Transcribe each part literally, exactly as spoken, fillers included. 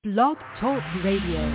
Blog Talk Radio.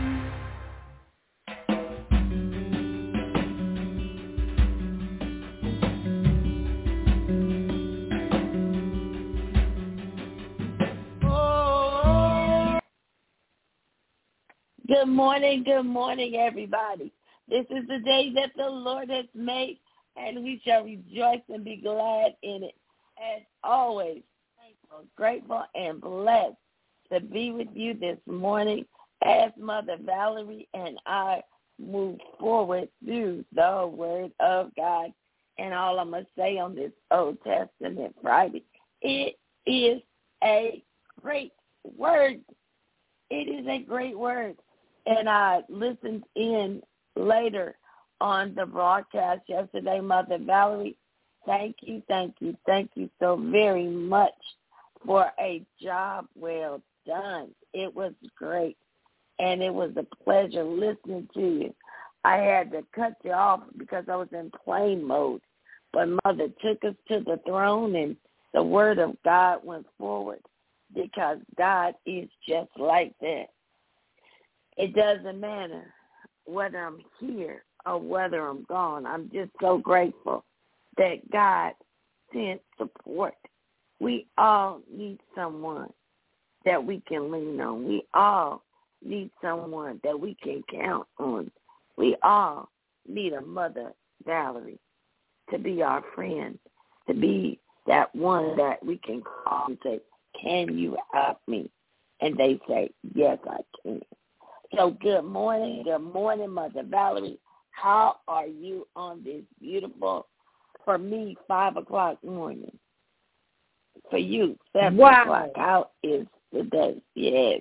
Good morning, good morning, everybody. This is the day that the Lord has made, and we shall rejoice and be glad in it. As always, thankful, grateful, and blessed to be with you this morning as Mother Valerie and I move forward through the Word of God. And all I'm going to say on this Old Testament Friday, it is a great word. It is a great word. And I listened in later on the broadcast yesterday, Mother Valerie. Thank you, thank you, thank you so very much for a job well done. It was great, and it was a pleasure listening to you. I had to cut you off because I was in plane mode, but Mother took us to the throne, and the Word of God went forward because God is just like that. It doesn't matter whether I'm here or whether I'm gone. I'm just so grateful that God sent support. We all need someone that we can lean on. We all need someone that we can count on. We all need a Mother Valerie to be our friend, to be that one that we can call and say, can you help me? And they say, yes, I can. So good morning, good morning, Mother Valerie. How are you on this beautiful, for me, five o'clock morning? For you, seven wow. o'clock. How is the day? Yes.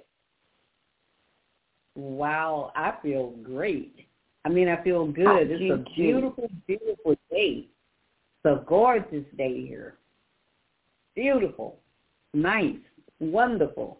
Wow, I feel great. I mean, I feel good. I it's a beautiful, too. beautiful day. It's a gorgeous day here. Beautiful, nice, wonderful.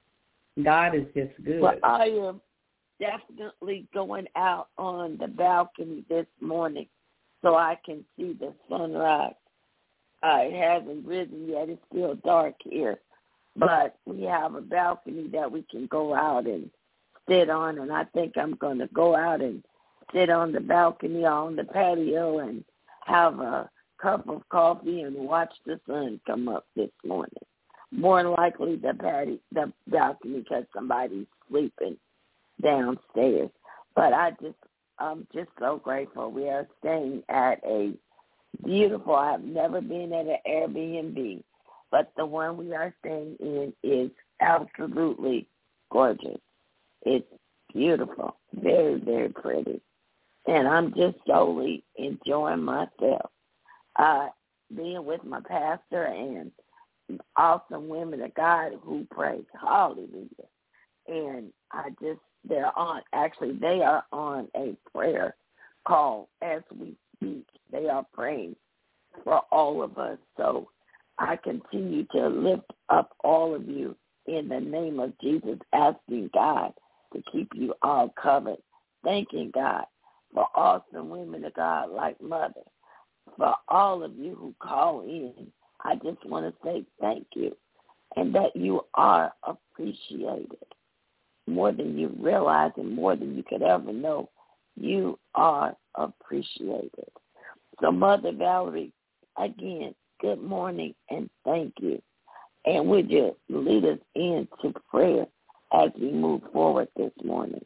God is just good. Well, I am definitely going out on the balcony this morning so I can see the sunrise. Uh, it hasn't risen yet. It's still dark here. But we have a balcony that we can go out and sit on, and I think I'm going to go out and sit on the balcony on the patio and have a cup of coffee and watch the sun come up this morning. More than likely the patio, the balcony, because somebody's sleeping downstairs. But I just, I'm just so grateful. We are staying at a beautiful, I've never been at an Airbnb, but the one we are staying in is absolutely gorgeous. It's beautiful, very, very pretty. And I'm just solely enjoying myself. Uh, being with my pastor and awesome women of God who praise, hallelujah. And I just, they're on, actually they are on a prayer call as we speak. They are praying for all of us. So I continue to lift up all of you in the name of Jesus, asking God to keep you all covered, thanking God for awesome women of God like Mother. For all of you who call in, I just want to say thank you and that you are appreciated more than you realize and more than you could ever know. You are appreciated. So, Mother Valerie, again, good morning and thank you. And would you lead us into prayer as we move forward this morning?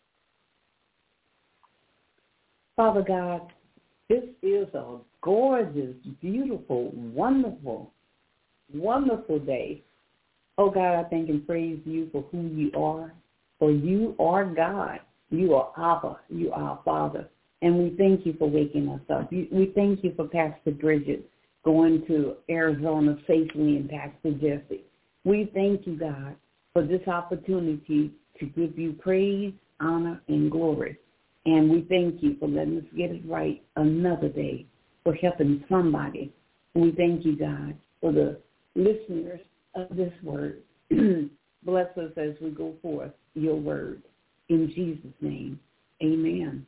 Father God, this is a gorgeous, beautiful, wonderful, wonderful day. Oh, God, I thank and praise you for who you are. For you are God. You are Abba. You are our Father. And we thank you for waking us up. We thank you for Pastor Bridget going to Arizona safely and Pastor Jesse. We thank you, God, for this opportunity to give you praise, honor, and glory. And we thank you for letting us get it right another day, for helping somebody. And we thank you, God, for the listeners of this word. Bless us as we go forth your word. In Jesus' name, amen.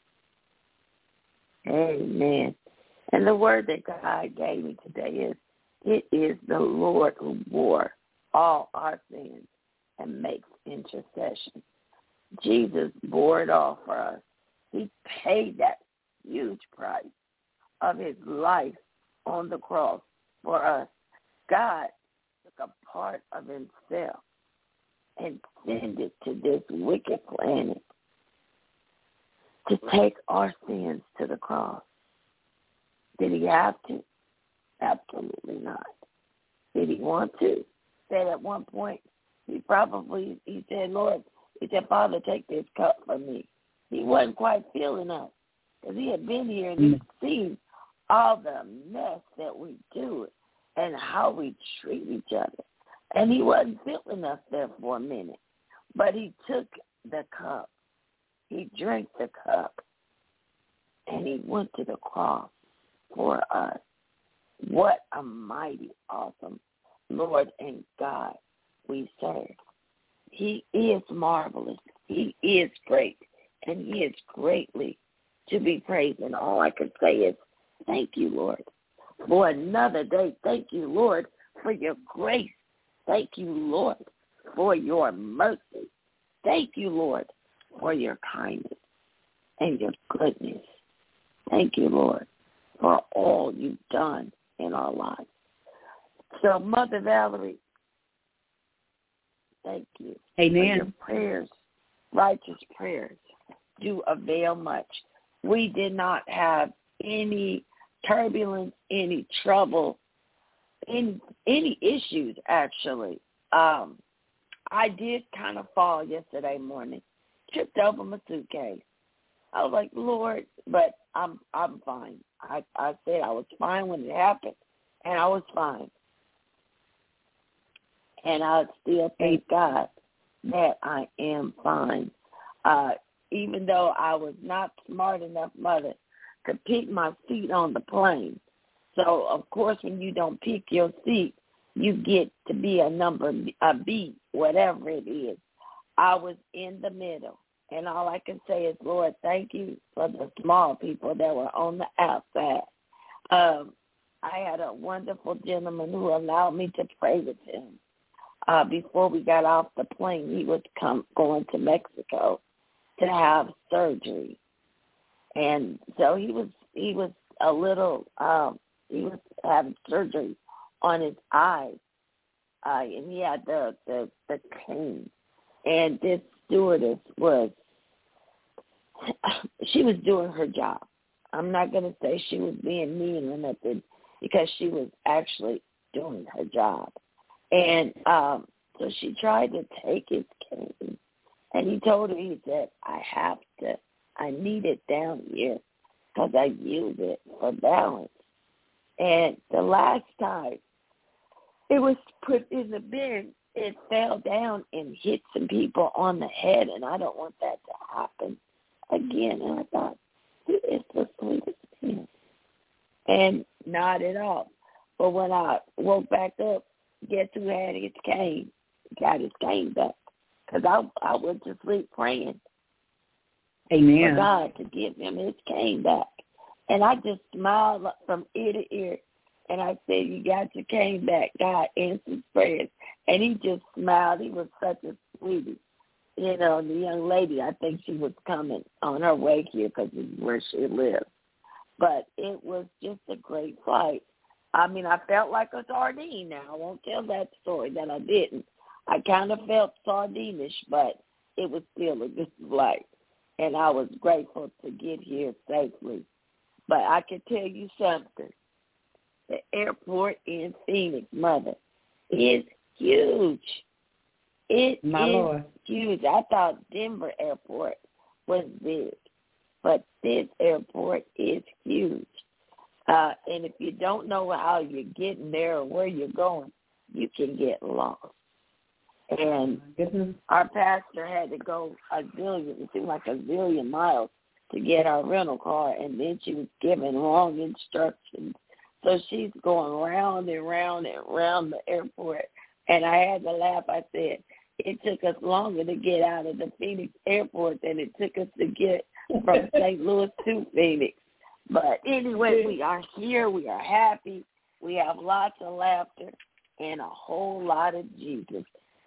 Amen. And the word that God gave me today is, it is the Lord who bore all our sins and makes intercession. Jesus bore it all for us. He paid that huge price of his life on the cross for us. God took a part of himself and sent it to this wicked planet to take our sins to the cross. Did he have to? Absolutely not. Did he want to? Said at one point, he probably, he said, Lord, he said, Father, take this cup from me. He wasn't quite feeling us because he had been here and he'd seen all the mess that we do and how we treat each other. And he wasn't feeling us there for a minute. But he took the cup. He drank the cup. And he went to the cross for us. What a mighty, awesome Lord and God we serve. He is marvelous. He is great. And he is greatly to be praised. And all I can say is, thank you, Lord, for another day. Thank you, Lord, for your grace. Thank you, Lord, for your mercy. Thank you, Lord, for your kindness and your goodness. Thank you, Lord, for all you've done in our lives. So, Mother Valerie, thank you. Amen. For your prayers, righteous prayers, do avail much. We did not have any turbulence, any trouble, any, any issues, actually. Um, I did kind of fall yesterday morning, tripped over my suitcase. I was like, Lord, but I'm I'm fine. I, I said I was fine when it happened, and I was fine. And I still thank God that I am fine. Uh, even though I was not smart enough, Mother, to pick my seat on the plane. So, of course, when you don't pick your seat, you get to be a number, a B, whatever it is. I was in the middle. And all I can say is, Lord, thank you for the small people that were on the outside. Um, I had a wonderful gentleman who allowed me to pray with him. Uh, before we got off the plane, he was come, going to Mexico to have surgery. And so he was he was a little, um, he was having surgery on his eyes. Uh, and he had the, the, the cane. And this stewardess was, she was doing her job. I'm not going to say she was being mean or nothing because she was actually doing her job. And um, so she tried to take his cane. And he told her, he said, I have to, I need it down here because I use it for balance. And the last time it was put in the bin, it fell down and hit some people on the head, and I don't want that to happen again. And I thought, he is the sweetest man. And not at all. But when I woke back up, guess who had his cane? Got his cane back. Because I, I went to sleep praying. Amen. For God to give him his cane back. And I just smiled from ear to ear. And I said, you got your cane back. God answers prayers. And he just smiled. He was such a sweetie. You know, the young lady, I think she was coming on her way here because it's where she lives. But it was just a great flight. I mean, I felt like a sardine now. I won't tell that story that I didn't. I kind of felt sardinish, but it was still a good flight. And I was grateful to get here safely. But I can tell you something. The airport in Phoenix, Mother, is huge. It My is Lord. huge. I thought Denver Airport was big, but this airport is huge. Uh, and if you don't know how you're getting there or where you're going, you can get lost. And Mm-hmm. our pastor had to go a zillion, it seemed like a zillion miles to get our rental car, and then she was given wrong instructions. So she's going round and round and round the airport. And I had to laugh. I said, it took us longer to get out of the Phoenix airport than it took us to get from Saint Louis to Phoenix. But anyway, we are here. We are happy. We have lots of laughter and a whole lot of Jesus.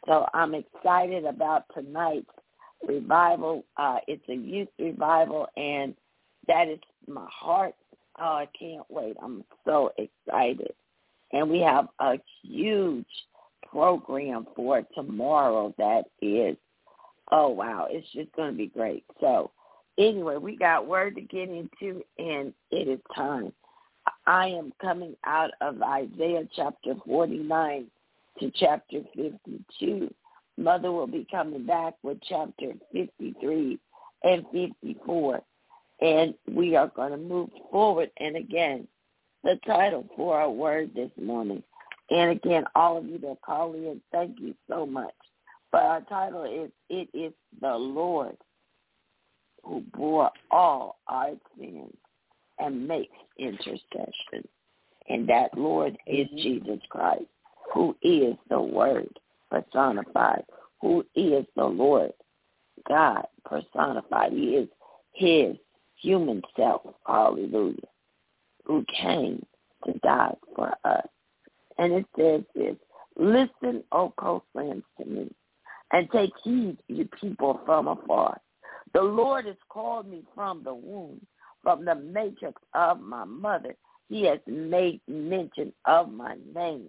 So I'm excited about tonight's revival. Uh, it's a youth revival, and that is my heart. Oh, I can't wait. I'm so excited. And we have a huge program for tomorrow that is, oh, wow, it's just going to be great. So anyway, we got word to get into, and it is time. I am coming out of Isaiah chapter forty-nine to chapter fifty-two. Mother will be coming back with chapter fifty-three and fifty-four. And we are going to move forward. And again, the title for our word this morning. And again, all of you that call in, thank you so much. But our title is, It is the Lord who bore all our sins and makes intercession. And that Lord is mm-hmm. Jesus Christ, who is the Word personified, who is the Lord God personified. He is his human self, hallelujah, who came to die for us. And it says this, listen, O coastlands, to me, and take heed, you people from afar. The Lord has called me from the womb, from the matrix of my mother. He has made mention of my name.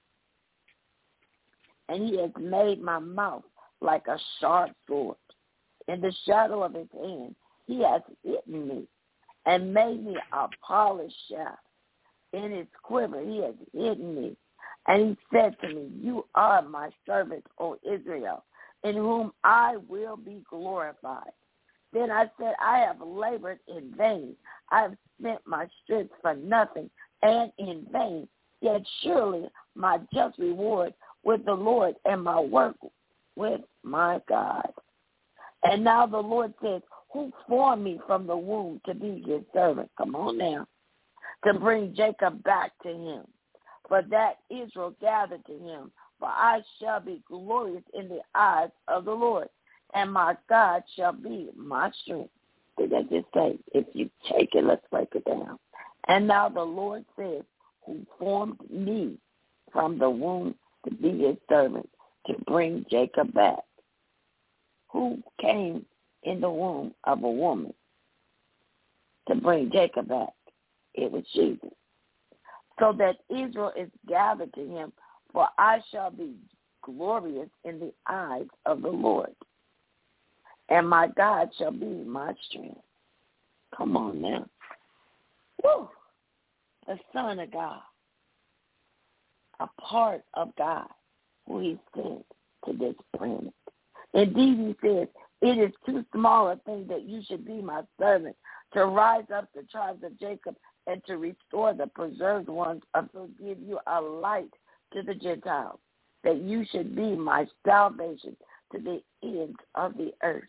And he has made my mouth like a sharp sword. In the shadow of his hand, he has hidden me and made me a polished shaft. In his quiver, he has hidden me. And he said to me, you are my servant, O Israel, in whom I will be glorified. Then I said, I have labored in vain. I have spent my strength for nothing and in vain. Yet surely my just reward with the Lord and my work with my God. And now the Lord says, who formed me from the womb to be his servant? Come on now. To bring Jacob back to him. For that Israel gathered to him. For I shall be glorious in the eyes of the Lord, and my God shall be my strength. Did I just say, if you take it, let's break it down. And now the Lord says, who formed me from the womb to be his servant, to bring Jacob back. Who came in the womb of a woman to bring Jacob back? It was Jesus. So that Israel is gathered to him, for I shall be glorious in the eyes of the Lord, and my God shall be my strength. Come on now. Woo! The Son of God, a part of God, who he sent to this planet. Indeed, he says, it is too small a thing that you should be my servant, to rise up the tribes of Jacob and to restore the preserved ones, and to give you a light to the Gentiles, that you should be my salvation to the ends of the earth.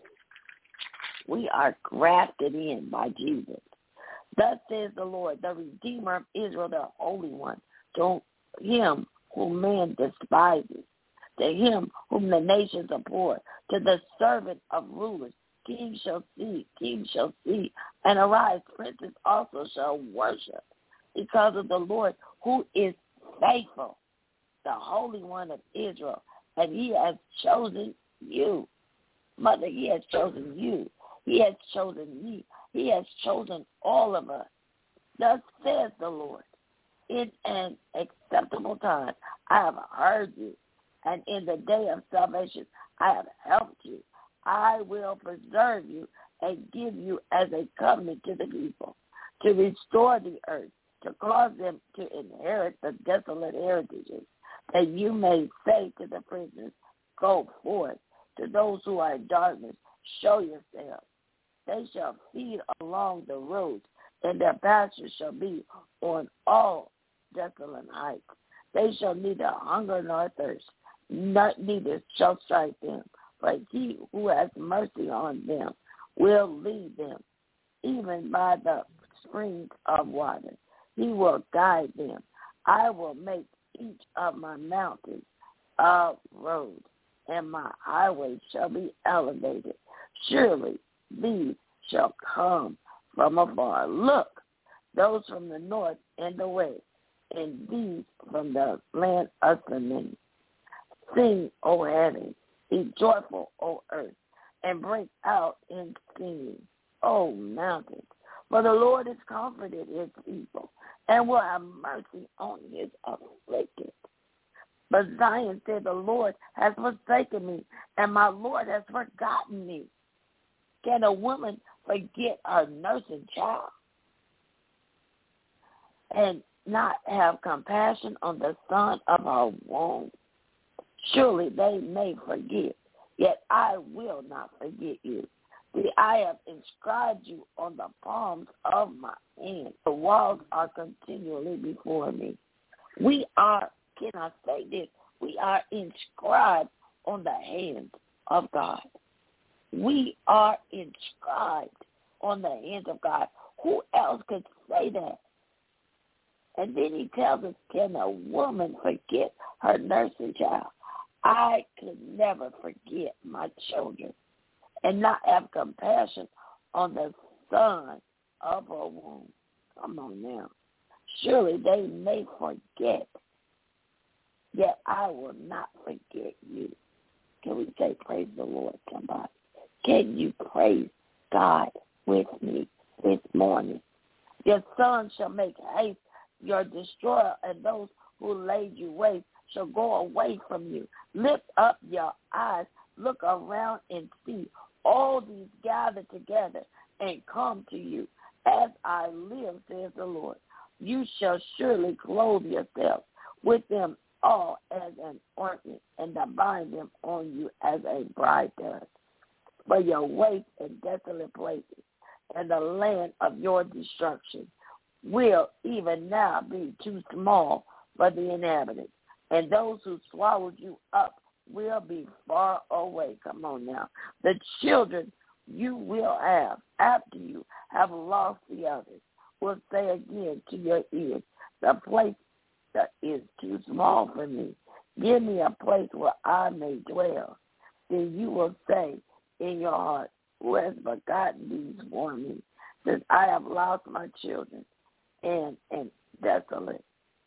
We are grafted in by Jesus. Thus says the Lord, the Redeemer of Israel, the Holy One, to him whom man despises, to him whom the nations abhor, to the servant of rulers. Kings shall see, kings shall see, and arise, princes also shall worship, because of the Lord who is faithful, the Holy One of Israel, and he has chosen you. Mother, he has chosen you. He has chosen me. He has chosen all of us. Thus says the Lord, in an acceptable time I have heard you, and in the day of salvation I have helped you. I will preserve you and give you as a covenant to the people, to restore the earth, to cause them to inherit the desolate heritages, that you may say to the prisoners, go forth. To those who are in darkness, show yourselves. They shall feed along the roads, and their pastures shall be on all desolate heights. They shall neither hunger nor thirst, not neither shall strike them. But he who has mercy on them will lead them, even by the springs of water. He will guide them. I will make each of my mountains a road, and my highways shall be elevated. Surely these shall come from afar. Look, those from the north and the west, and these from the land of the many. Sing, O heaven, be joyful, O earth, and break out in singing, O mountains. For the Lord has comforted his people, and will have mercy on his afflicted. But Zion said, the Lord has forsaken me, and my Lord has forgotten me. Can a woman forget her nursing child and not have compassion on the son of her womb? Surely they may forget, yet I will not forget you. See, I have inscribed you on the palms of my hand. The walls are continually before me. We are, can I say this? We are inscribed on the hands of God. We are inscribed on the hands of God. Who else could say that? And then he tells us, can a woman forget her nursing child? I could never forget my children and not have compassion on the son of a womb. Come on now. Surely they may forget, yet I will not forget you. Can we say praise the Lord, somebody? Can you praise God with me this morning? Your son shall make haste, your destroyer, and those who laid you waste shall go away from you. Lift up your eyes, look around and see. All these gather together and come to you. As I live, says the Lord, you shall surely clothe yourselves with them all as an ornament, and bind them on you as a bride does. For your waste and desolate places, and the land of your destruction will even now be too small for the inhabitants, and those who swallowed you up will be far away. Come on now. The children you will have after you have lost the others will say again to your ears, the place that is too small for me. Give me a place where I may dwell. Then you will say in your heart, who has forgotten these for me, since I have lost my children and am desolate,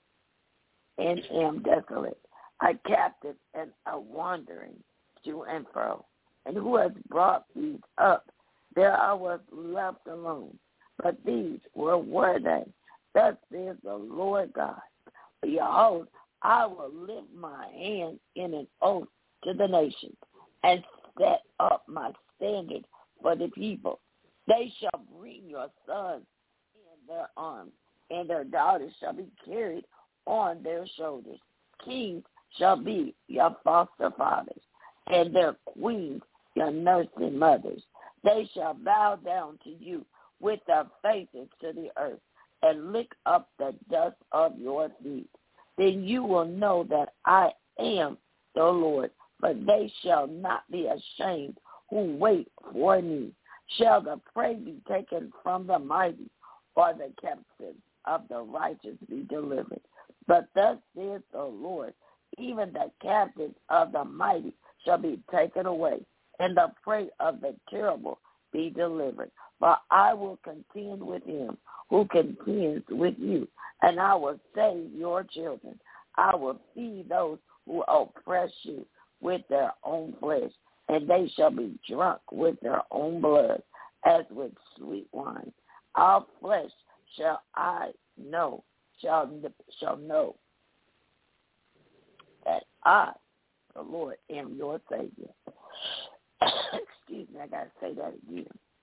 and am desolate, a captive and a wandering to and fro. And who has brought these up? There I was left alone. But these, where were they? Thus says the Lord God. Behold, I will lift my hand in an oath to the nations, and set up my standard for the people. They shall bring your sons in their arms, and their daughters shall be carried on their shoulders. Kings shall be your foster fathers, and their queens your nursing mothers. They shall bow down to you with their faces to the earth, and lick up the dust of your feet. Then you will know that I am the Lord, but they shall not be ashamed who wait for me. Shall the prey be taken from the mighty, or the captives of the righteous be delivered? But thus says the Lord, even the captives of the mighty shall be taken away, and the prey of the terrible be delivered. For I will contend with him who contends with you, and I will save your children. I will feed those who oppress you with their own flesh, and they shall be drunk with their own blood, as with sweet wine. Our flesh shall I know, shall shall know that I, the Lord, am your Savior. Excuse me, I got to say that again.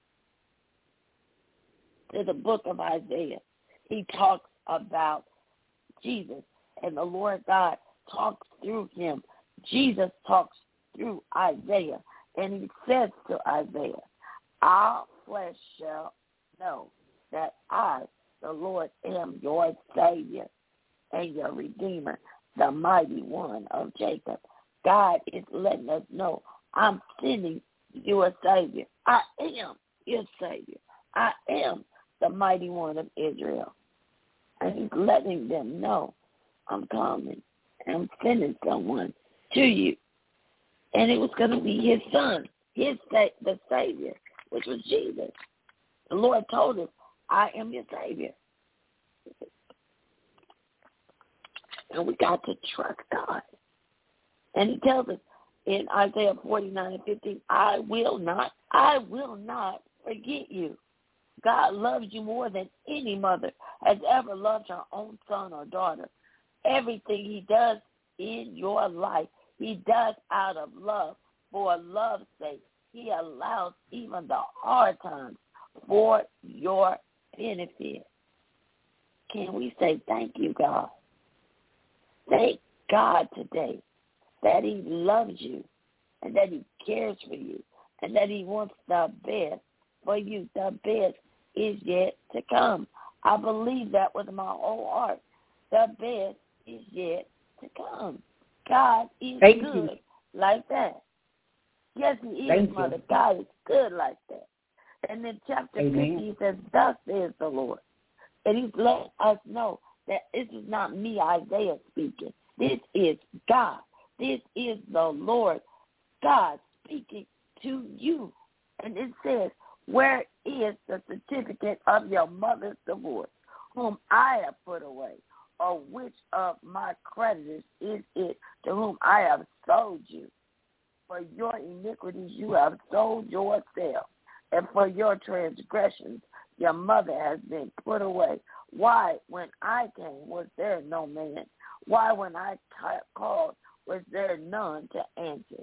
In the book of Isaiah, he talks about Jesus, and the Lord God talks through him. Jesus talks through Isaiah, and he says to Isaiah, our flesh shall know that I, the Lord, am your Savior and your Redeemer, the mighty one of Jacob. God is letting us know, I'm sending you a Savior. I am your Savior. I am the mighty one of Israel. And he's letting them know, I'm coming. I'm sending someone to you. And it was going to be his son, his the Savior, which was Jesus. The Lord told us, I am your Savior. And we got to trust God. And he tells us in Isaiah forty-nine and fifteen, I will not, I will not forget you. God loves you more than any mother has ever loved her own son or daughter. Everything he does in your life, he does out of love, for love's sake. He allows even the hard times for your benefit. Can we say thank you, God? Thank God today that he loves you and that he cares for you and that he wants the best for you. The best is yet to come. I believe that with my whole heart. The best is yet to come. God is Thank good you. like that. Yes, he is, Thank Mother. you. God is good like that. And in chapter Amen. fifty, he says, thus says the Lord. And he's letting us know that this is not me, Isaiah, speaking. This is God. This is the Lord God speaking to you. And it says, where is the certificate of your mother's divorce, whom I have put away? Or which of my creditors is it to whom I have sold you? For your iniquities you have sold yourself, and for your transgressions your mother has been put away. Why, when I came, was there no man? Why, when I called, was there none to answer?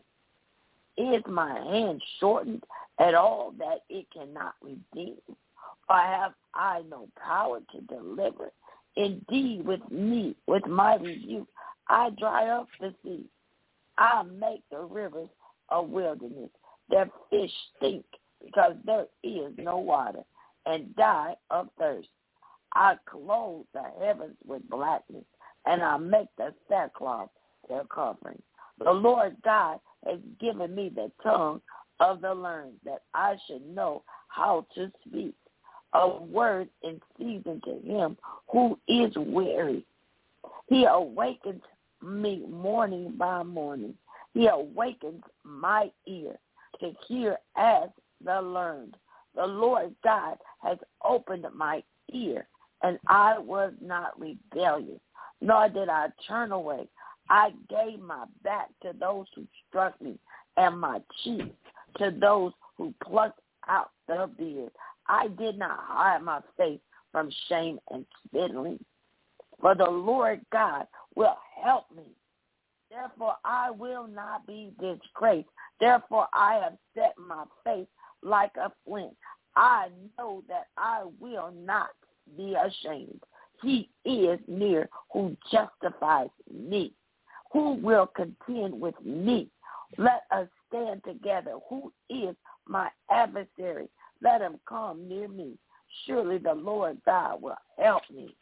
Is my hand shortened at all that it cannot redeem? Or have I no power to deliver? Indeed, with me, with my rebuke, I dry up the sea. I make the rivers a wilderness. Their fish stink because there is no water, and die of thirst. I clothe the heavens with blackness, and I make the sackcloth their covering. The Lord God has given me the tongue of the learned, that I should know how to speak a word in season to him who is weary. He awakens me morning by morning. He awakens my ear to hear as the learned. The Lord God has opened my ear, and I was not rebellious, nor did I turn away. I gave my back to those who struck me, and my cheek to those who plucked out the beard. I did not hide my face from shame and spitting, for the Lord God will help me. Therefore, I will not be disgraced. Therefore, I have set my face like a flint. I know that I will not be ashamed. He is near who justifies me. Who will contend with me? Let us stand together. Who is my adversary? Let him come near me. Surely the Lord God will help me.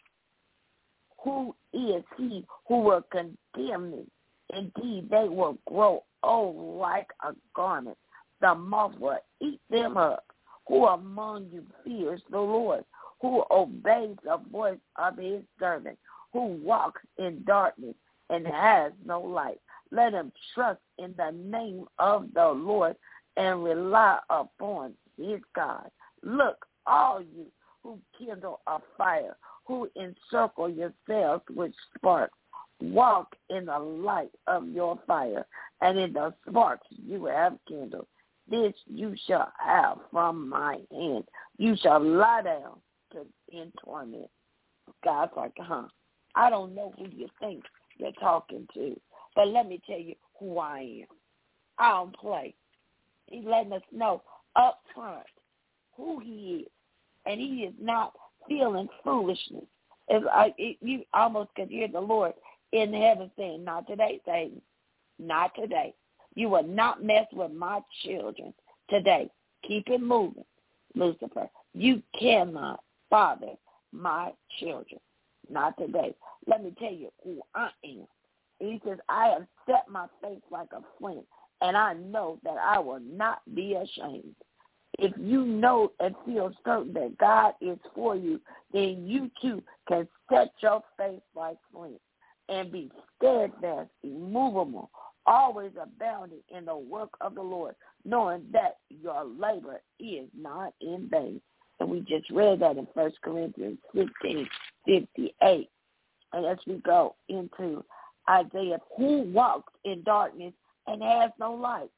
Who is he who will condemn me? Indeed, they will grow old like a garment. The moth will eat them up. Who among you fears the Lord? Who obeys the voice of his servant? Who walks in darkness and has no light? Let him trust in the name of the Lord and rely upon his God. Look, all you who kindle a fire, who encircle yourselves with sparks, walk in the light of your fire, and in the sparks you have kindled. This you shall have from my hand. You shall lie down to, in torment. God's like, huh, I don't know who you think you're talking to, but let me tell you who I am. I don't play. He's letting us know up front who he is, and he is not feeling foolishness. It's like it, you almost could hear the Lord in heaven saying, not today, Satan, not today. You will not mess with my children today. Keep it moving, Lucifer. You cannot bother my children, not today. Let me tell you who I am. He says, I have set my face like a flint, and I know that I will not be ashamed. If you know and feel certain that God is for you, then you too can set your face like flint and be steadfast, immovable, always abounding in the work of the Lord, knowing that your labor is not in vain. And we just read that in First Corinthians fifteen fifty-eight. And as we go into Isaiah, who walks in darkness and has no light.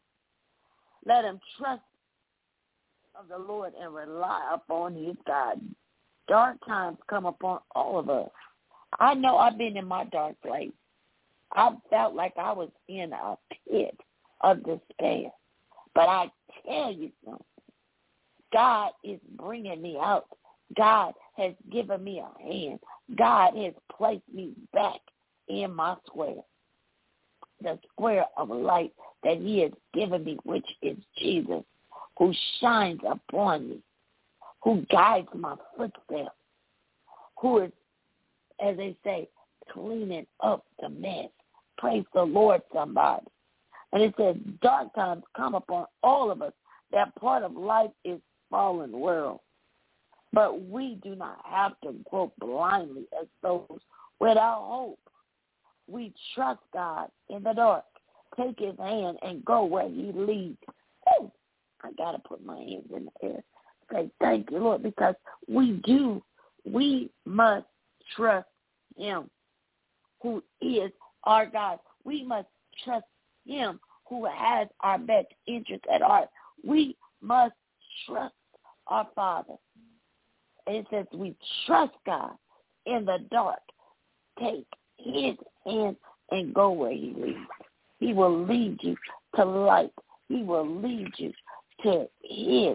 Let him trust of the Lord and rely upon his God. Dark times come upon all of us. I know I've been in my dark place. I felt like I was in a pit of despair. But I tell you something. God is bringing me out. God has given me a hand. God has placed me back in my square. The square of light that he has given me, which is Jesus, who shines upon me, who guides my footsteps, who is, as they say, cleaning up the mess. Praise the Lord, somebody. And it says, dark times come upon all of us. That part of life is fallen world. But we do not have to grope blindly as those without hope. We trust God in the dark. Take his hand and go where he leads. Oh, I got to put my hands in the air. Say, thank you, Lord, because we do. We must trust him who is our God. We must trust him who has our best interest at heart. We must trust our Father. It says we trust God in the dark. Take his hand and go where he leads. He will lead you to light. He will lead you to his,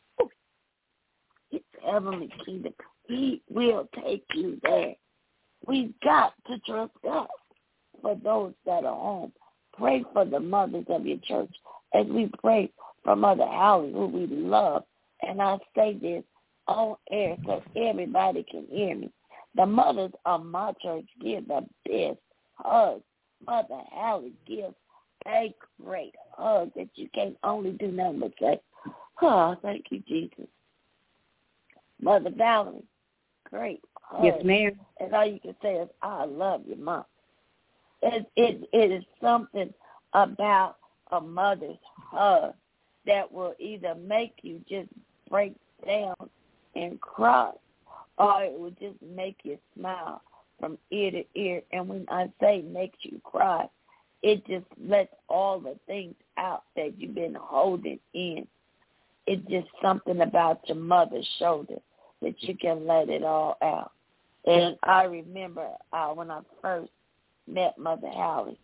his heavenly kingdom. He will take you there. We've got to trust God. For those that are home, pray for the mothers of your church as we pray for Mother Holly, who we love. And I say this on air so everybody can hear me. The mothers of my church give the best hugs. Mother Holly gives a great hug that you can't only do nothing but say, oh, thank you, Jesus. Mother Valerie, great hug. Yes, ma'am. And all you can say is, I love you, Mom. It, it, it is something about a mother's hug that will either make you just break down and cry, or it will just make you smile from ear to ear. And when I say makes you cry, it just lets all the things out that you've been holding in. It's just something about your mother's shoulder that you can let it all out. And I remember uh, when I first met Mother Holly,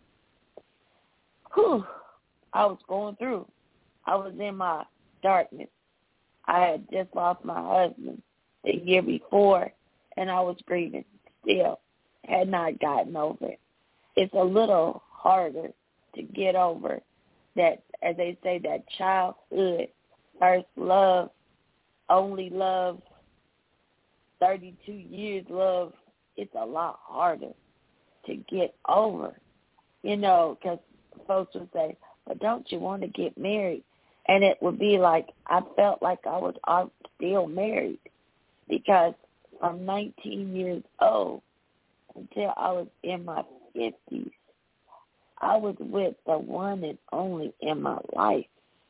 whew, I was going through. I was in my darkness. I had just lost my husband the year before, and I was grieving still. Had not gotten over it. It's a little harder to get over that, as they say, that childhood, first love, only love, thirty-two years love. It's a lot harder to get over, you know, because folks would say, but don't you want to get married? And it would be like, I felt like I was I'm still married, because from nineteen years old until I was in my fifties, I was with the one and only in my life.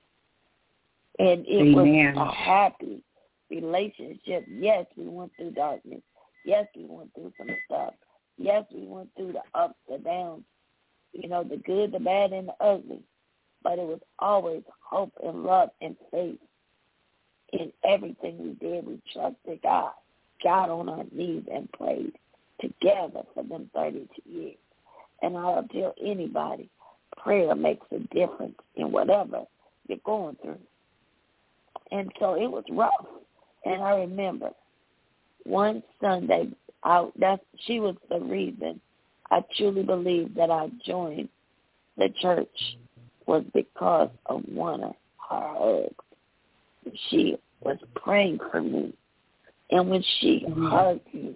And it Amen. was a happy relationship. Yes, we went through darkness. Yes, we went through some stuff. Yes, we went through the ups, the downs, you know, the good, the bad, and the ugly. But it was always hope and love and faith. In everything we did, we trusted God, got on our knees and prayed together for them thirty-two years. And I'll tell anybody, prayer makes a difference in whatever you're going through. And so it was rough. And I remember one Sunday, I, that's, she was the reason I truly believe that I joined the church, was because of one of her hugs. She was praying for me. And when she mm-hmm. hugged me,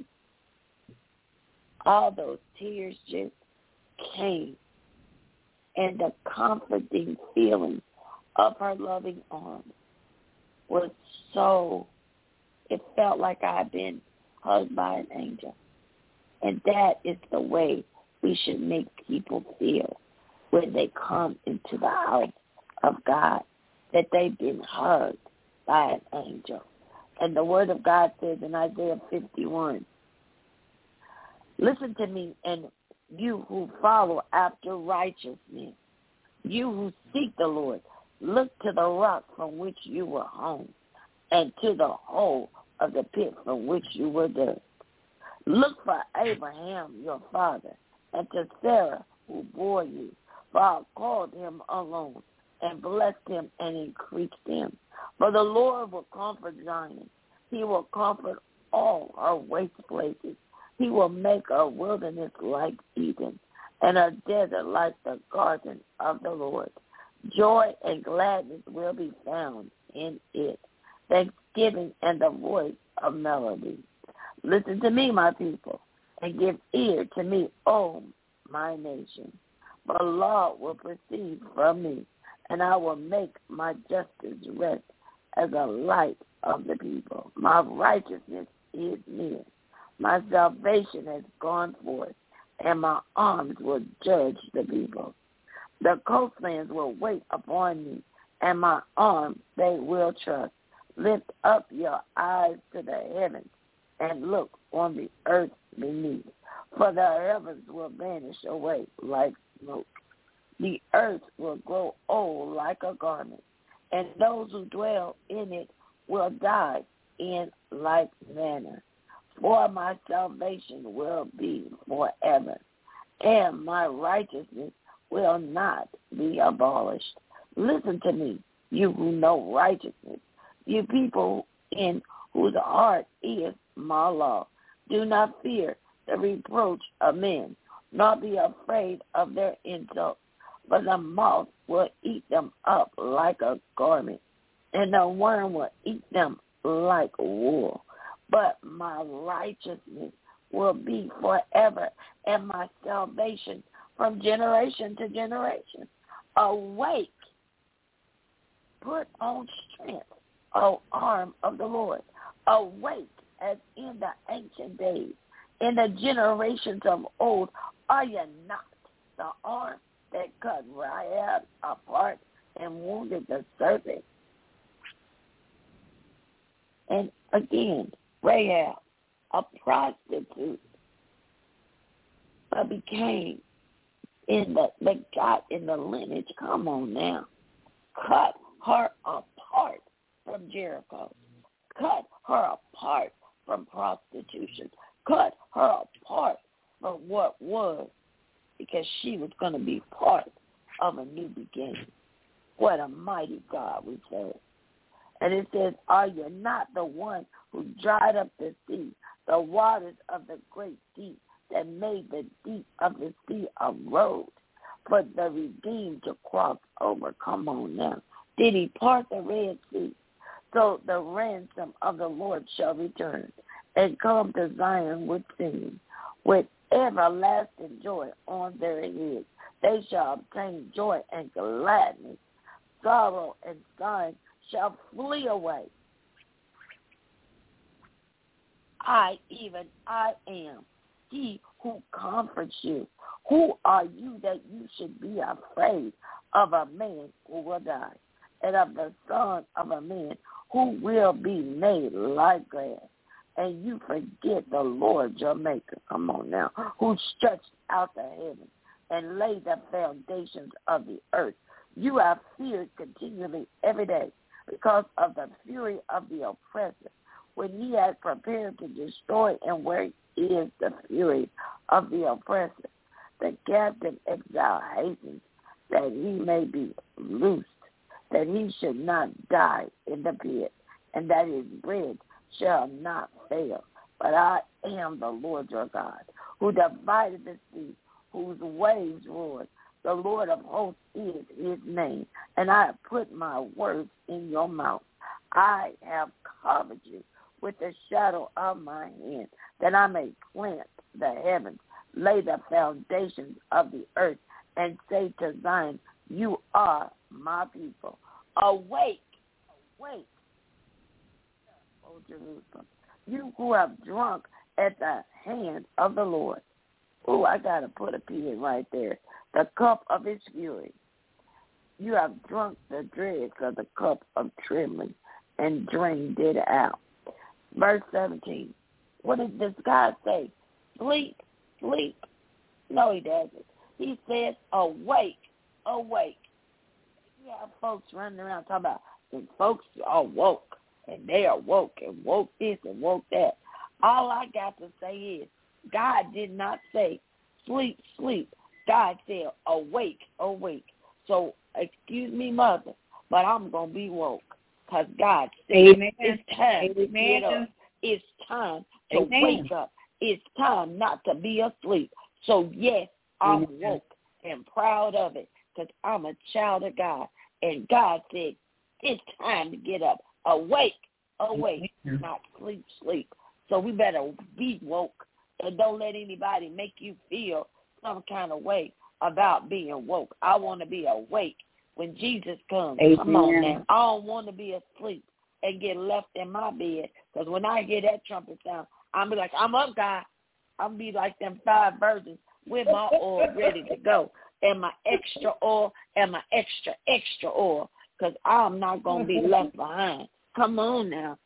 all those tears just came. And the comforting feeling of her loving arms was so, it felt like I had been hugged by an angel. And that is the way we should make people feel when they come into the house of God, that they've been hugged by an angel. And the word of God says in Isaiah fifty-one, listen to me and you who follow after righteousness, you who seek the Lord, look to the rock from which you were hung, and to the hole of the pit from which you were dug. Look for Abraham your father, and to Sarah who bore you, for I called him alone, and blessed him and increased him. For the Lord will comfort Zion. He will comfort all her waste places. He will make a wilderness like Eden, and a desert like the garden of the Lord. Joy and gladness will be found in it, thanksgiving and the voice of melody. Listen to me, my people, and give ear to me, O my nation. For law will proceed from me, and I will make my justice rest as a light of the people. My righteousness is near. My salvation has gone forth, and my arms will judge the people. The coastlands will wait upon me, and my arms they will trust. Lift up your eyes to the heavens, and look on the earth beneath. For the heavens will vanish away like smoke. The earth will grow old like a garment, and those who dwell in it will die in like manner. For my salvation will be forever, and my righteousness will not be abolished. Listen to me, you who know righteousness, you people in whose heart is my law. Do not fear the reproach of men, nor be afraid of their insults, for the moth will eat them up like a garment, and the worm will eat them like wool. But my righteousness will be forever, and my salvation from generation to generation. Awake, put on strength, O arm of the Lord. Awake as in the ancient days, in the generations of old. Are you not the arm that cut Rahab apart and wounded the serpent? And again, Rahab, a prostitute, but became in the, that got in the lineage, come on now, cut her apart from Jericho, cut her apart from prostitution, cut her apart from what was, because she was going to be part of a new beginning. What a mighty God we serve. And it says, are you not the one who dried up the sea, the waters of the great deep, that made the deep of the sea a road for the redeemed to cross over? Come on now. Did he part the Red Sea? So the ransom of the Lord shall return and come to Zion with singing, with everlasting joy on their heads. They shall obtain joy and gladness. Sorrow and sighing shall flee away. I, even I am he who comforts you. Who are you that you should be afraid of a man who will die, and of the son of a man who will be made like grass? And you forget the Lord your maker, come on now, who stretched out the heavens and laid the foundations of the earth. You have feared continually every day because of the fury of the oppressor, when he had prepared to destroy, and where is the fury of the oppressor? The captive exile hastens that he may be loosed, that he should not die in the pit, and that his bread shall not fail. But I am the Lord your God, who divided the sea, whose waves roared. The Lord of hosts is his name, and I have put my words in your mouth. I have covered you with the shadow of my hand, that I may plant the heavens, lay the foundations of the earth, and say to Zion, you are my people. Awake, awake, O Jerusalem, you who have drunk at the hand of the Lord. Oh, I got to put a pin right there. The cup of his fury. You have drunk the dregs of the cup of trembling and drained it out. Verse seventeen. What does this God say? Sleep, sleep, No, he doesn't. He says, awake, awake. You have folks running around talking about and folks are woke, and they are woke, and woke this and woke that. All I got to say is, God did not say, sleep, sleep. God said, awake, awake. So, excuse me, mother, but I'm going to be woke, because God said, Amen. It's time Amen. to get up. It's time to Amen. wake up. It's time not to be asleep. So, yes, I'm Amen. woke and proud of it, because I'm a child of God. And God said, it's time to get up. Awake, awake, Amen. not sleep, sleep. So we better be woke, and don't let anybody make you feel some kind of way about being woke. I want to be awake when Jesus comes. Amen. Come on now. I don't want to be asleep and get left in my bed, because when I hear that trumpet sound, I'm be like, I'm up, God. I'll be like them five virgins with my oil ready to go, and my extra oil, and my extra, extra oil, because I'm not going to be left behind. Come on now.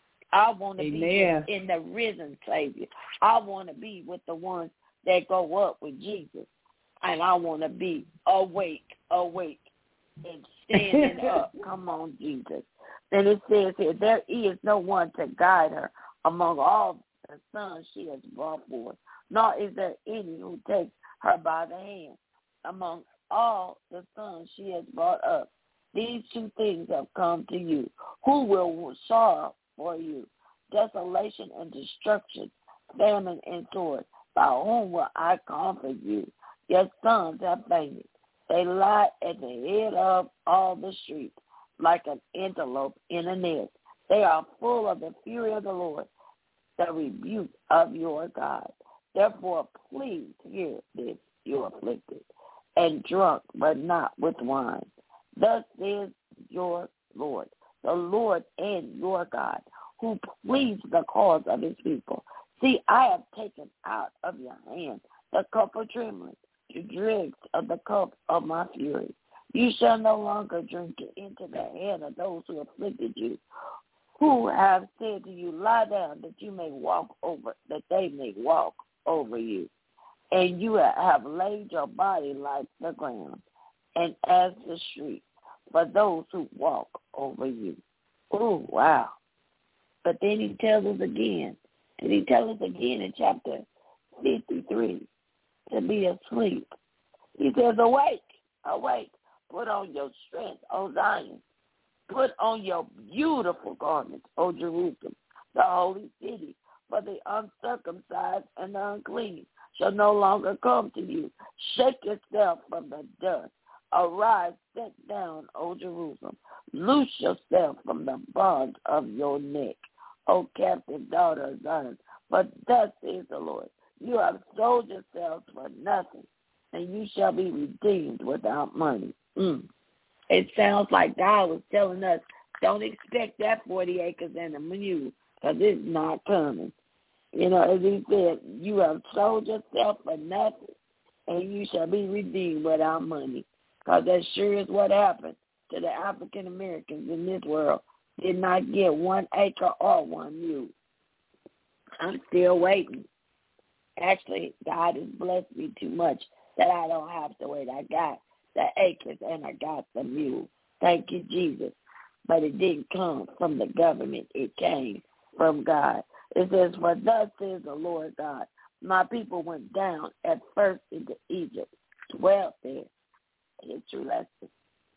I want to Amen. be in the risen Savior. I want to be with the ones that go up with Jesus. And I want to be awake, awake, and standing up. Come on, Jesus. Then it says here, there is no one to guide her among all the sons she has brought forth, nor is there any who takes her by the hand among all the sons she has brought up. These two things have come to you. Who will sorrow for you? Desolation and destruction, famine and sword. By whom will I comfort you? Your sons have fainted. They lie at the head of all the streets, like an antelope in a nest. They are full of the fury of the Lord, the rebuke of your God. Therefore, please hear this, you afflicted, and drunk, but not with wine. Thus says your Lord, the Lord and your God, who pleads the cause of his people. See, I have taken out of your hand the cup of trembling, the dregs of the cup of my fury. You shall no longer drink it into the hand of those who afflicted you, who have said to you, lie down that you may walk over, that they may walk over you. And you have laid your body like the ground, and as the street, for those who walk over you. Oh, wow. But then he tells us again, and he tells us again in chapter fifty-three, to be asleep. He says, awake, awake, put on your strength, O Zion. Put on your beautiful garments, O Jerusalem, the holy city, for the uncircumcised and the unclean shall no longer come to you. Shake yourself from the dust. Arise, sit down, O Jerusalem. Loose yourself from the bonds of your neck, O captive daughter of Zion. But thus says the Lord, you have sold yourselves for nothing, and you shall be redeemed without money. Mm. It sounds like God was telling us, don't expect that forty acres and a mule, because it's not coming. You know, as he said, you have sold yourself for nothing, and you shall be redeemed without money. Because that sure is what happened to the African Americans in this world. Did not get one acre or one mule. I'm still waiting. Actually, God has blessed me too much that I don't have to wait. I got the acres and I got the mule. Thank you, Jesus. But it didn't come from the government. It came from God. It says, for thus says the Lord God, my people went down at first into Egypt, dwelt there. History lesson.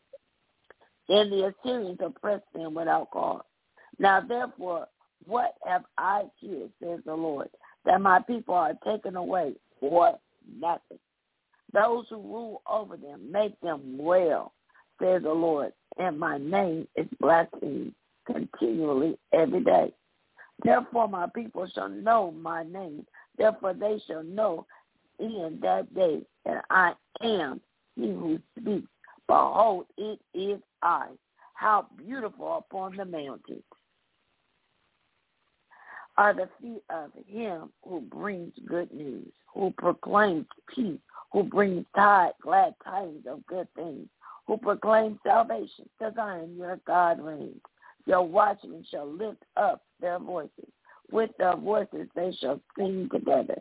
Then the Assyrians oppressed them without cause. Now therefore, what have I here, says the Lord, that my people are taken away for nothing? Those who rule over them, make them well, says the Lord, and my name is blasphemed continually every day. Therefore my people shall know my name. Therefore they shall know in that day that I am he who speaks. Behold, it is I. How beautiful upon the mountains are the feet of him who brings good news, who proclaims peace, who brings tide, glad tidings of good things, who proclaims salvation to Zion, your God reigns. Your watchmen shall lift up their voices. With their voices they shall sing together.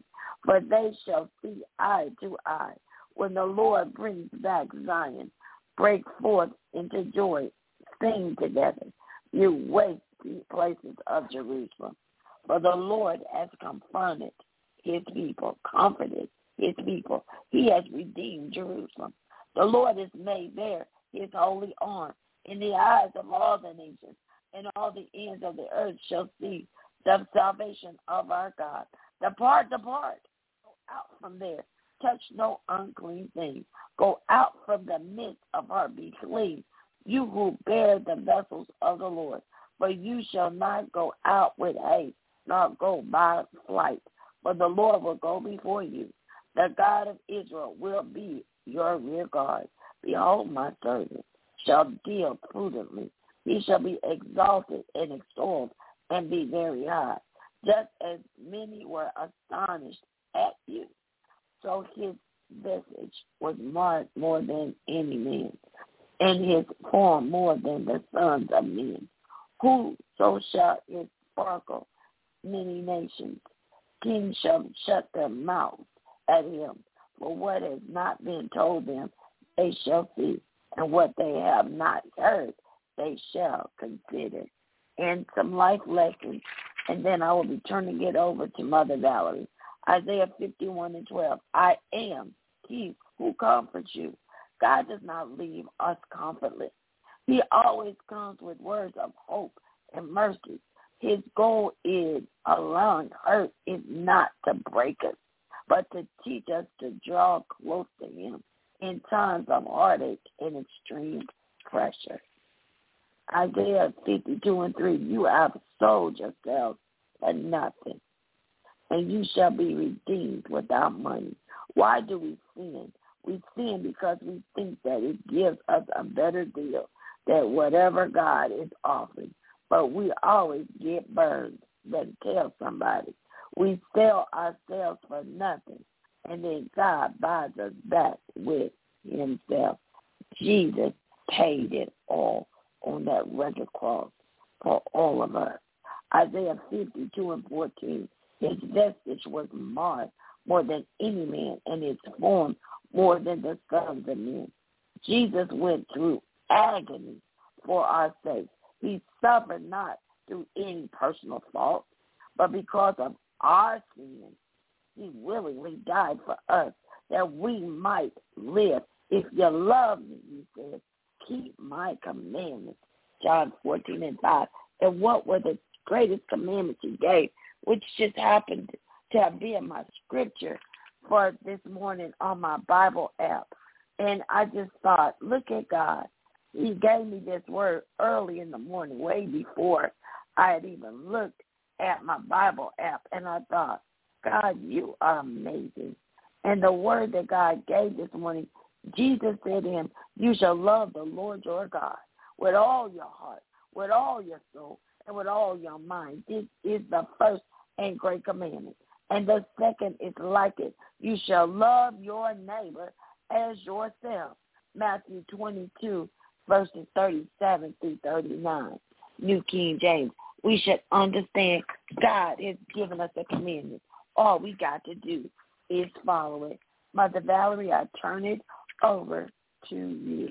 for they shall see eye to eye when the Lord brings back Zion. Break forth into joy, sing together, you waste places of Jerusalem. For the Lord has confronted his people, comforted his people. He has redeemed Jerusalem. The Lord has made there his holy arm in the eyes of all the nations, and all the ends of the earth shall see the salvation of our God. Depart, depart, go out from there. Touch no unclean thing. Go out from the midst of her, be clean, you who bear the vessels of the Lord. For you shall not go out with haste, nor go by flight, for the Lord will go before you. The God of Israel will be your rear guard. Behold, my servant shall deal prudently. He shall be exalted and extolled and be very high. Just as many were astonished at you, so his visage was marked more than any man, and his form more than the sons of men. Whoso shall it sparkle many nations, kings shall shut their mouths at him. For what has not been told them, they shall see, and what they have not heard, they shall consider. And some life lessons, and then I will be turning it over to Mother Valerie. Isaiah fifty-one and twelve. I am he who comforts you. God does not leave us comfortless. He always comes with words of hope and mercy. His goal is allowing hurt is not to break us, but to teach us to draw close to him in times of heartache and extreme pressure. Isaiah fifty-two and three, you have sold yourselves for nothing, and you shall be redeemed without money. Why do we sin? We sin because we think that it gives us a better deal than whatever God is offering. But we always get burned. Better tell somebody. We sell ourselves for nothing, and then God buys us back with himself. Jesus paid it all on that rugged cross for all of us. Isaiah fifty-two and fourteen, his vestige was marred more than any man, and his form more than the sons of men. Jesus went through agony for our sake. He suffered not through any personal fault, but because of our sins. He willingly died for us that we might live. If you love me, he said, keep my commandments. John fourteen and five. And what were the greatest commandments he gave, which just happened to be in my scripture for this morning on my Bible app. And I just thought, look at God. He gave me this word early in the morning, way before I had even looked at my Bible app. And I thought, God, you are amazing. And the word that God gave this morning, Jesus said to him, you shall love the Lord your God with all your heart, with all your soul, and with all your mind. This is the first and great commandment. And the second is like it. You shall love your neighbor as yourself. Matthew twenty-two, verses thirty-seven through thirty-nine. New King James. We should understand God has given us a commandment. All we got to do is follow it. Mother Valerie, I turn it over to you.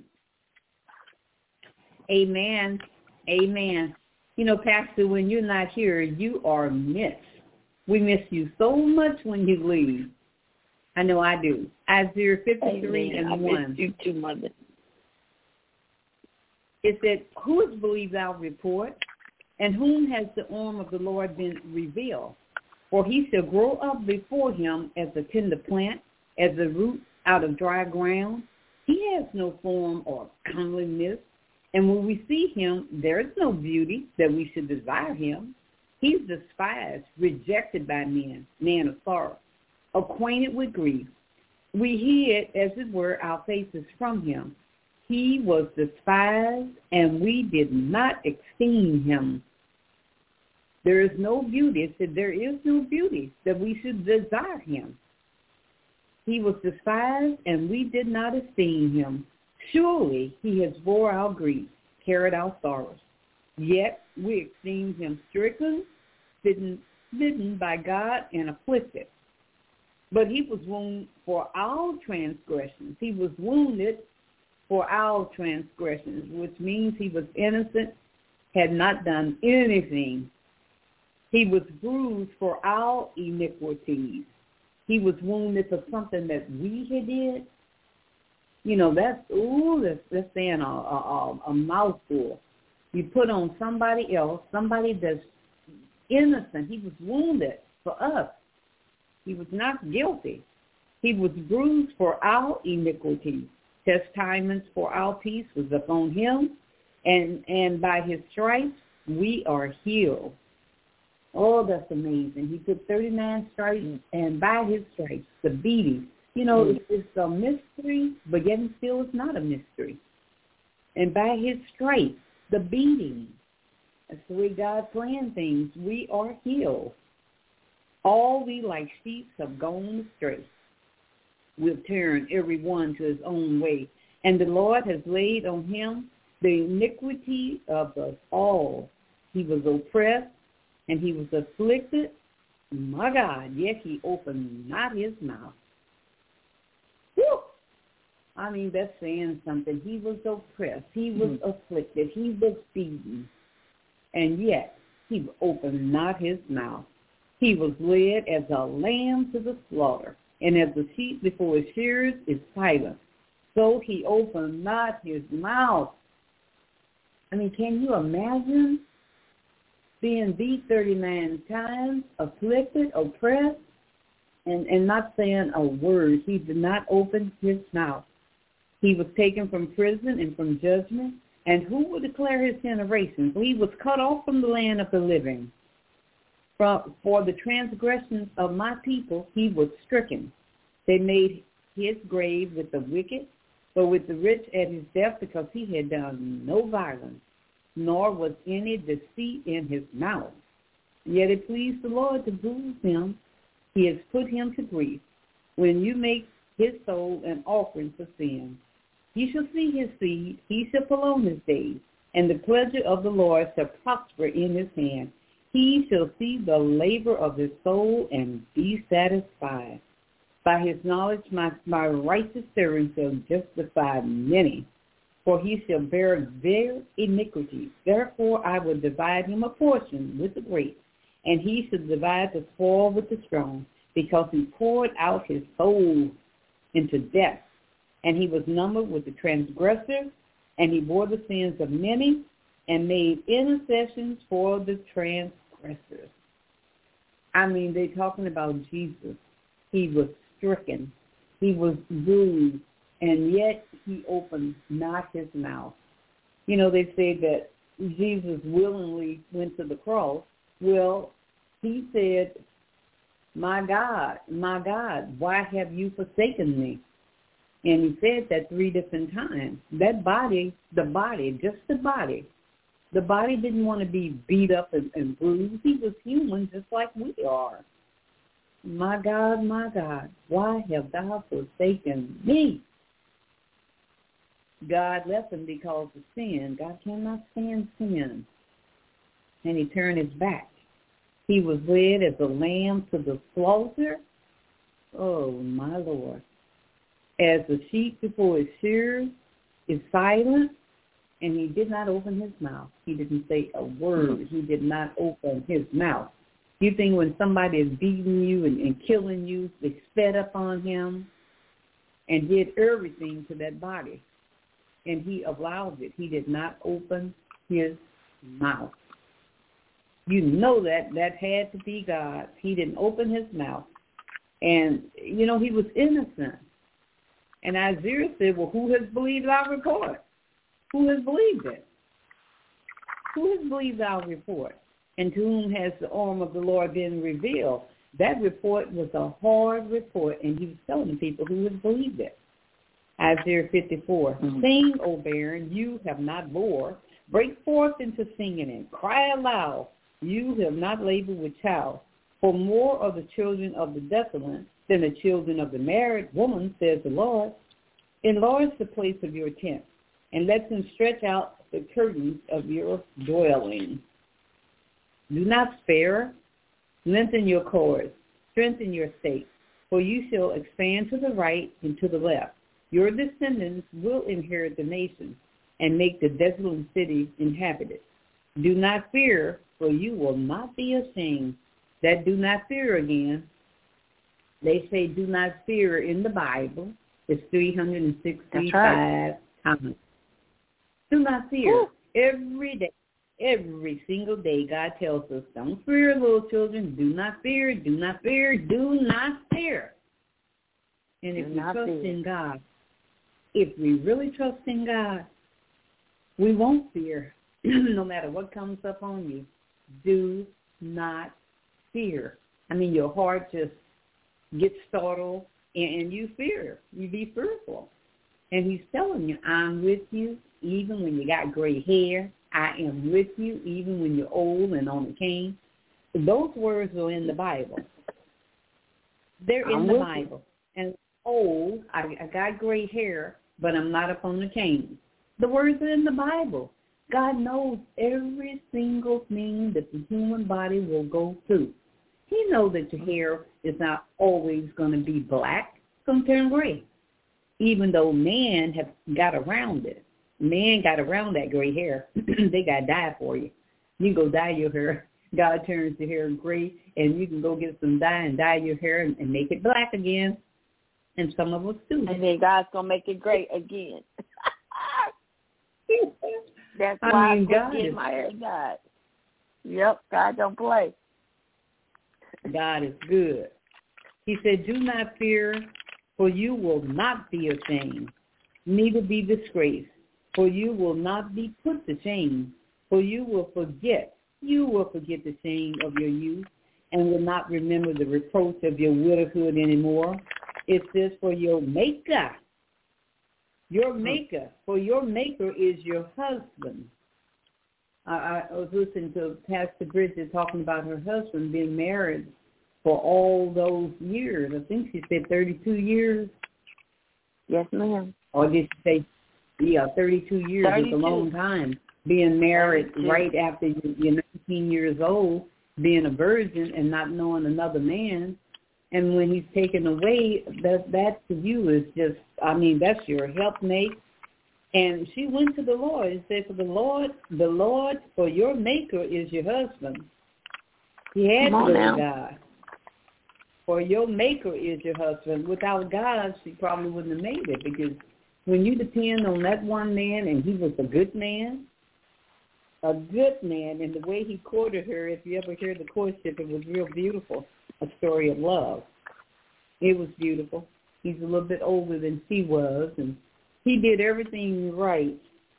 Amen. Amen. You know, Pastor, when you're not here, you are missed. We miss you so much when you leave. I know I do. Isaiah fifty-three Amen. and one. I miss you too, Mother. It said, who has believed our report, and whom has the arm of the Lord been revealed? For he shall grow up before him as a tender plant, as a root out of dry ground. He has no form or comeliness, and when we see him, there is no beauty that we should desire him. He's despised, rejected by men, man of sorrow, acquainted with grief. We hid, as it were, our faces from him. He was despised, and we did not esteem him. There is no beauty. It said there is no beauty that we should desire him. He was despised, and we did not esteem him. Surely he has bore our grief, carried our sorrows. Yet we esteemed him stricken, smitten, smitten by God, and afflicted. But he was wounded for our transgressions. He was wounded for our transgressions, which means he was innocent, had not done anything. He was bruised for our iniquities. He was wounded for something that we had did. You know, that's, ooh, that's, that's saying a, a, a mouthful. You put on somebody else, somebody that's innocent. He was wounded for us. He was not guilty. He was bruised for our iniquities. Chastisements for our peace was upon him, and, and by his stripes we are healed. Oh, that's amazing. He took thirty-nine stripes, and by his stripes, the beating. You know, it's, it's a mystery, but yet still it's not a mystery. And by his stripes, the beating. That's the way God planned things. We are healed. All we like sheep have gone astray. We'll turn every one to his own way. And the Lord has laid on him the iniquity of us all. He was oppressed, and he was afflicted. My God, yet he opened not his mouth. Whew. I mean, that's saying something. He was oppressed. He was mm-hmm. afflicted. He was beaten. And yet he opened not his mouth. He was led as a lamb to the slaughter, and as the sheep before his shearers is silent, so he opened not his mouth. I mean, can you imagine being beat thirty-nine times, afflicted, oppressed, and, and not saying a word? He did not open his mouth. He was taken from prison and from judgment, and who will declare his generation? For he was cut off from the land of the living. For, for the transgressions of my people he was stricken. They made his grave with the wicked, but with the rich at his death, because he had done no violence, nor was any deceit in his mouth. Yet it pleased the Lord to bruise him. He has put him to grief. When you make his soul an offering for sin, you shall see his seed, he shall prolong his days, and the pleasure of the Lord shall prosper in his hand. He shall see the labor of his soul and be satisfied. By his knowledge my, my righteous servant shall justify many, for he shall bear their iniquities. Therefore I will divide him a portion with the great, and he shall divide the spoil with the strong, because he poured out his soul into death, and he was numbered with the transgressors, and he bore the sins of many, and made intercessions for the transgressors. I mean, they're talking about Jesus. He was stricken. He was bruised, and yet he opened not his mouth. You know, they say that Jesus willingly went to the cross. Well, he said, my God, my God, why have you forsaken me? And he said that three different times. That body, the body, just the body, the body didn't want to be beat up and, and bruised. He was human just like we are. My God, my God, why have thou forsaken me? God left him because of sin. God cannot stand sin. And he turned his back. He was led as a lamb to the slaughter. Oh, my Lord. As the sheep before his shearers is silent, and he did not open his mouth. He didn't say a word. He did not open his mouth. You think when somebody is beating you and, and killing you, they sped up on him and did everything to that body, and he allowed it. He did not open his mouth. You know that. That had to be God. He didn't open his mouth. And, you know, he was innocent. And Isaiah said, well, who has believed our report? Who has believed it? Who has believed our report? And to whom has the arm of the Lord been revealed? That report was a hard report, and he was telling the people who has believed it. Isaiah fifty-four, mm-hmm. Sing, O barren, you have not bore. Break forth into singing and cry aloud, you have not labored with child. For more of the children of the desolate than the children of the married woman, says the Lord. Enlarge the place of your tent, and let them stretch out the curtains of your dwelling. Do not spare. Lengthen your cords. Strengthen your stakes. For you shall expand to the right and to the left. Your descendants will inherit the nations and make the desolate city inhabited. Do not fear, for you will not be ashamed. That do not fear again. They say do not fear in the Bible. It's three hundred sixty-five right. times. Do not fear. Ooh. Every day, every single day, God tells us, don't fear, little children. Do not fear, do not fear, do not fear. And if do we trust fear. in God, if we really trust in God, we won't fear no matter what comes up on you. Do not fear. I mean, your heart just gets startled and you fear. You be fearful. And he's telling you, I'm with you even when you got gray hair. I am with you even when you're old and on a cane. Those words are in the Bible. They're in I'm the Bible. You. And old, I, I got gray hair, but I'm not up on the cane. The words are in the Bible. God knows every single thing that the human body will go through. He knows that your hair is not always going to be black. It's going to turn gray, even though man have got around it. Man got around that gray hair. They got to dye for you. You go dye your hair. God turns the hair gray, and you can go get some dye and dye your hair and, and make it black again. And some of us do. And then God's going to make it gray again. That's I why mean, I'm getting my hair dyed. Yep, God don't play. God is good. He said, do not fear, for you will not be ashamed, neither be disgraced, for you will not be put to shame, for you will forget, you will forget the shame of your youth, and will not remember the reproach of your widowhood anymore. It says, for your maker, your maker, for your maker is your husband. I, I was listening to Pastor Bridget talking about her husband being married for all those years. I think she said thirty-two years. Yes, ma'am. Or did she say, yeah, thirty-two years is a long time. Being married thirty-two right after you're nineteen years old, being a virgin and not knowing another man. And when he's taken away, that that to you is just, I mean, that's your helpmate. And she went to the Lord and said, for the Lord, the Lord, for your maker is your husband. He had to go to God. For your maker is your husband. Without God, she probably wouldn't have made it, because when you depend on that one man, and he was a good man, a good man, and the way he courted her, if you ever heard the courtship, it was real beautiful, a story of love. It was beautiful. He's a little bit older than she was, and he did everything right.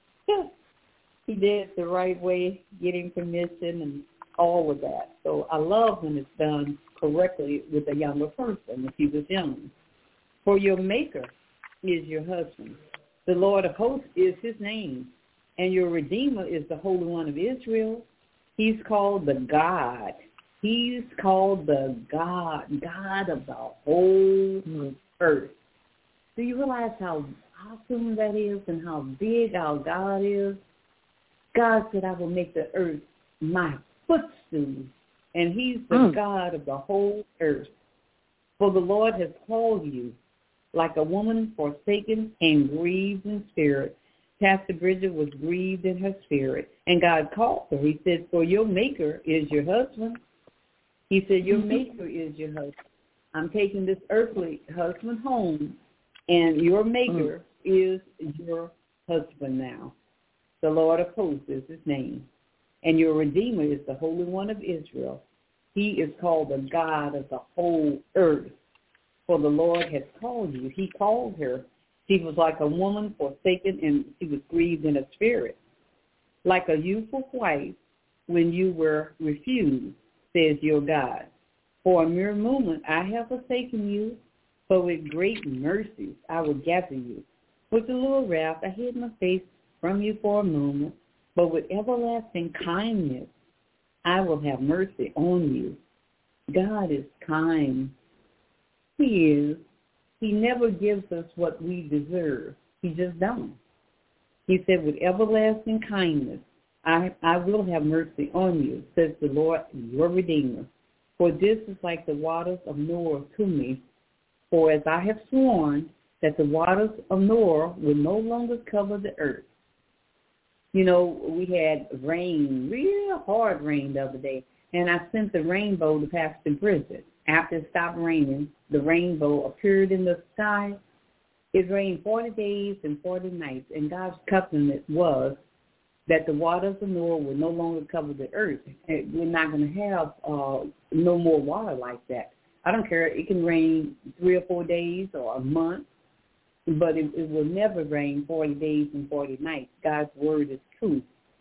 He did it the right way, getting permission and all of that. So I love when it's done correctly with a younger person, if he was young. For your maker is your husband. The Lord of hosts is his name, and your Redeemer is the Holy One of Israel. He's called the God. He's called the God, God of the whole earth. Do you realize how awesome that is and how big our God is? God said, I will make the earth my footstool, and he's the mm. God of the whole earth. For the Lord has called you like a woman forsaken and grieved in spirit. Pastor Bridget was grieved in her spirit, and God called her. He said, for your maker is your husband. He said, your maker is your husband. I'm taking this earthly husband home, and your maker mm. is your husband now. The Lord of hosts is his name, and your Redeemer is the Holy One of Israel. He is called the God of the whole earth. For the Lord has called you. He called her. She was like a woman forsaken, and she was grieved in her spirit. Like a youthful wife when you were refused, says your God. For a mere moment I have forsaken you, but with great mercies I will gather you. With a little wrath I hid my face from you for a moment, but with everlasting kindness I will have mercy on you. God is kind. He is. He never gives us what we deserve. He just don't. He said, with everlasting kindness, I, I will have mercy on you, says the Lord, your Redeemer. For this is like the waters of Noah to me, For as I have sworn that the waters of Noah will no longer cover the earth. You know, we had rain, real hard rain the other day, and I sent the rainbow to Pastor Bridget. After it stopped raining, the rainbow appeared in the sky. It rained forty days and forty nights, and God's covenant was that the waters of Noah would no longer cover the earth. We're not going to have uh, no more water like that. I don't care. It can rain three or four days or a month, but it, it will never rain forty days and forty nights. God's word is true.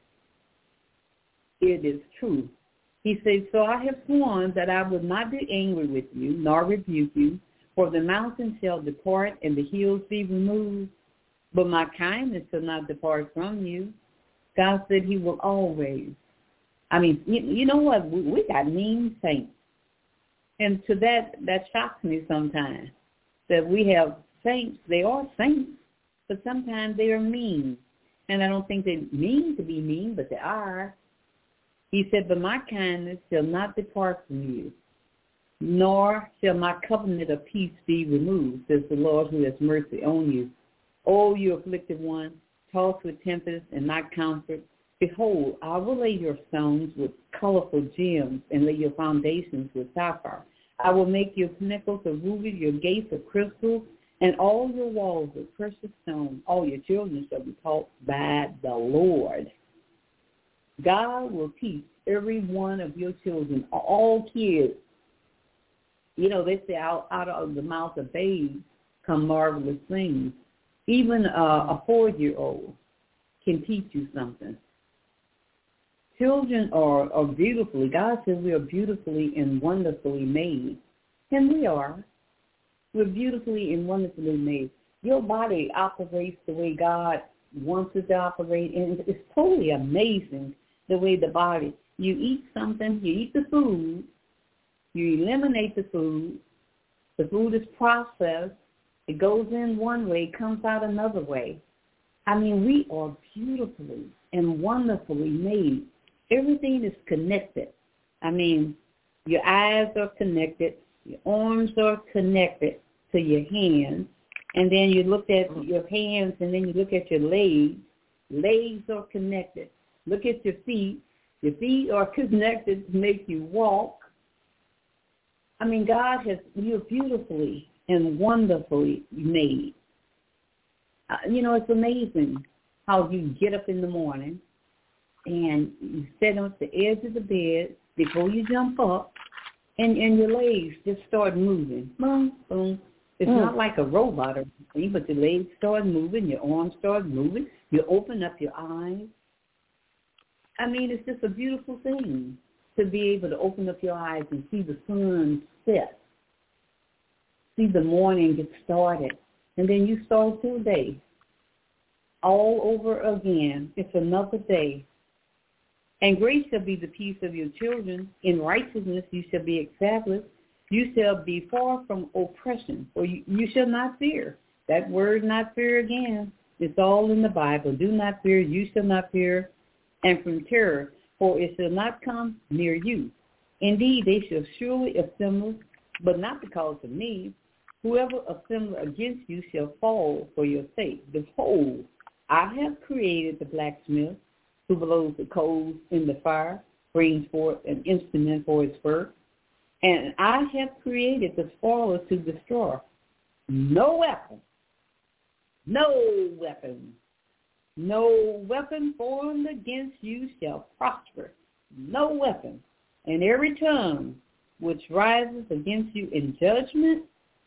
It is true. He says, so I have sworn that I will not be angry with you, nor rebuke you, for the mountains shall depart and the hills be removed, but my kindness shall not depart from you. God said he will always. I mean, you, you know what? We, we got mean saints. And to that, that shocks me sometimes, that we have saints. They are saints, but sometimes they are mean. And I don't think they mean to be mean, but they are. He said, but my kindness shall not depart from you, nor shall my covenant of peace be removed, says the Lord who has mercy on you. O you afflicted one, tossed with tempest and not comfort, behold, I will lay your stones with colorful gems and lay your foundations with sapphire. I will make your pinnacles of ruby, your gates of crystal, and all your walls of precious stone. All your children shall be taught by the Lord. God will teach every one of your children, all kids. You know, they say out, out of the mouth of babes come marvelous things. Even uh, a four-year-old can teach you something. Children are, are beautifully, God says we are beautifully and wonderfully made. And we are. We're beautifully and wonderfully made. Your body operates the way God wants it to operate, and it's totally amazing the way the body, you eat something, you eat the food, you eliminate the food, the food is processed, it goes in one way, comes out another way. I mean, we are beautifully and wonderfully made. Everything is connected. I mean, your eyes are connected, your arms are connected to your hands, and then you look at your hands and then you look at your legs. Legs are connected. Look at your feet. Your feet are connected to make you walk. I mean, God has, you're beautifully and wonderfully made. Uh, you know, it's amazing how you get up in the morning and you sit on the edge of the bed before you jump up, and, and your legs just start moving. Boom, boom. It's mm. not like a robot or anything, but your legs start moving, your arms start moving, you open up your eyes. I mean, it's just a beautiful thing to be able to open up your eyes and see the sun set, see the morning get started, and then you start your day all over again. It's another day. And great shall be the peace of your children. In righteousness you shall be established. You shall be far from oppression, for you, you shall not fear. That word not fear again, it's all in the Bible. Do not fear, you shall not fear, and from terror, for it shall not come near you. Indeed, they shall surely assemble, but not because of me. Whoever assembles against you shall fall for your sake. Behold, I have created the blacksmith, who blows the coals in the fire, brings forth an instrument for his work. And I have created the spoiler to destroy. No weapon, no weapon, no weapon formed against you shall prosper. No weapon. And every tongue which rises against you in judgment,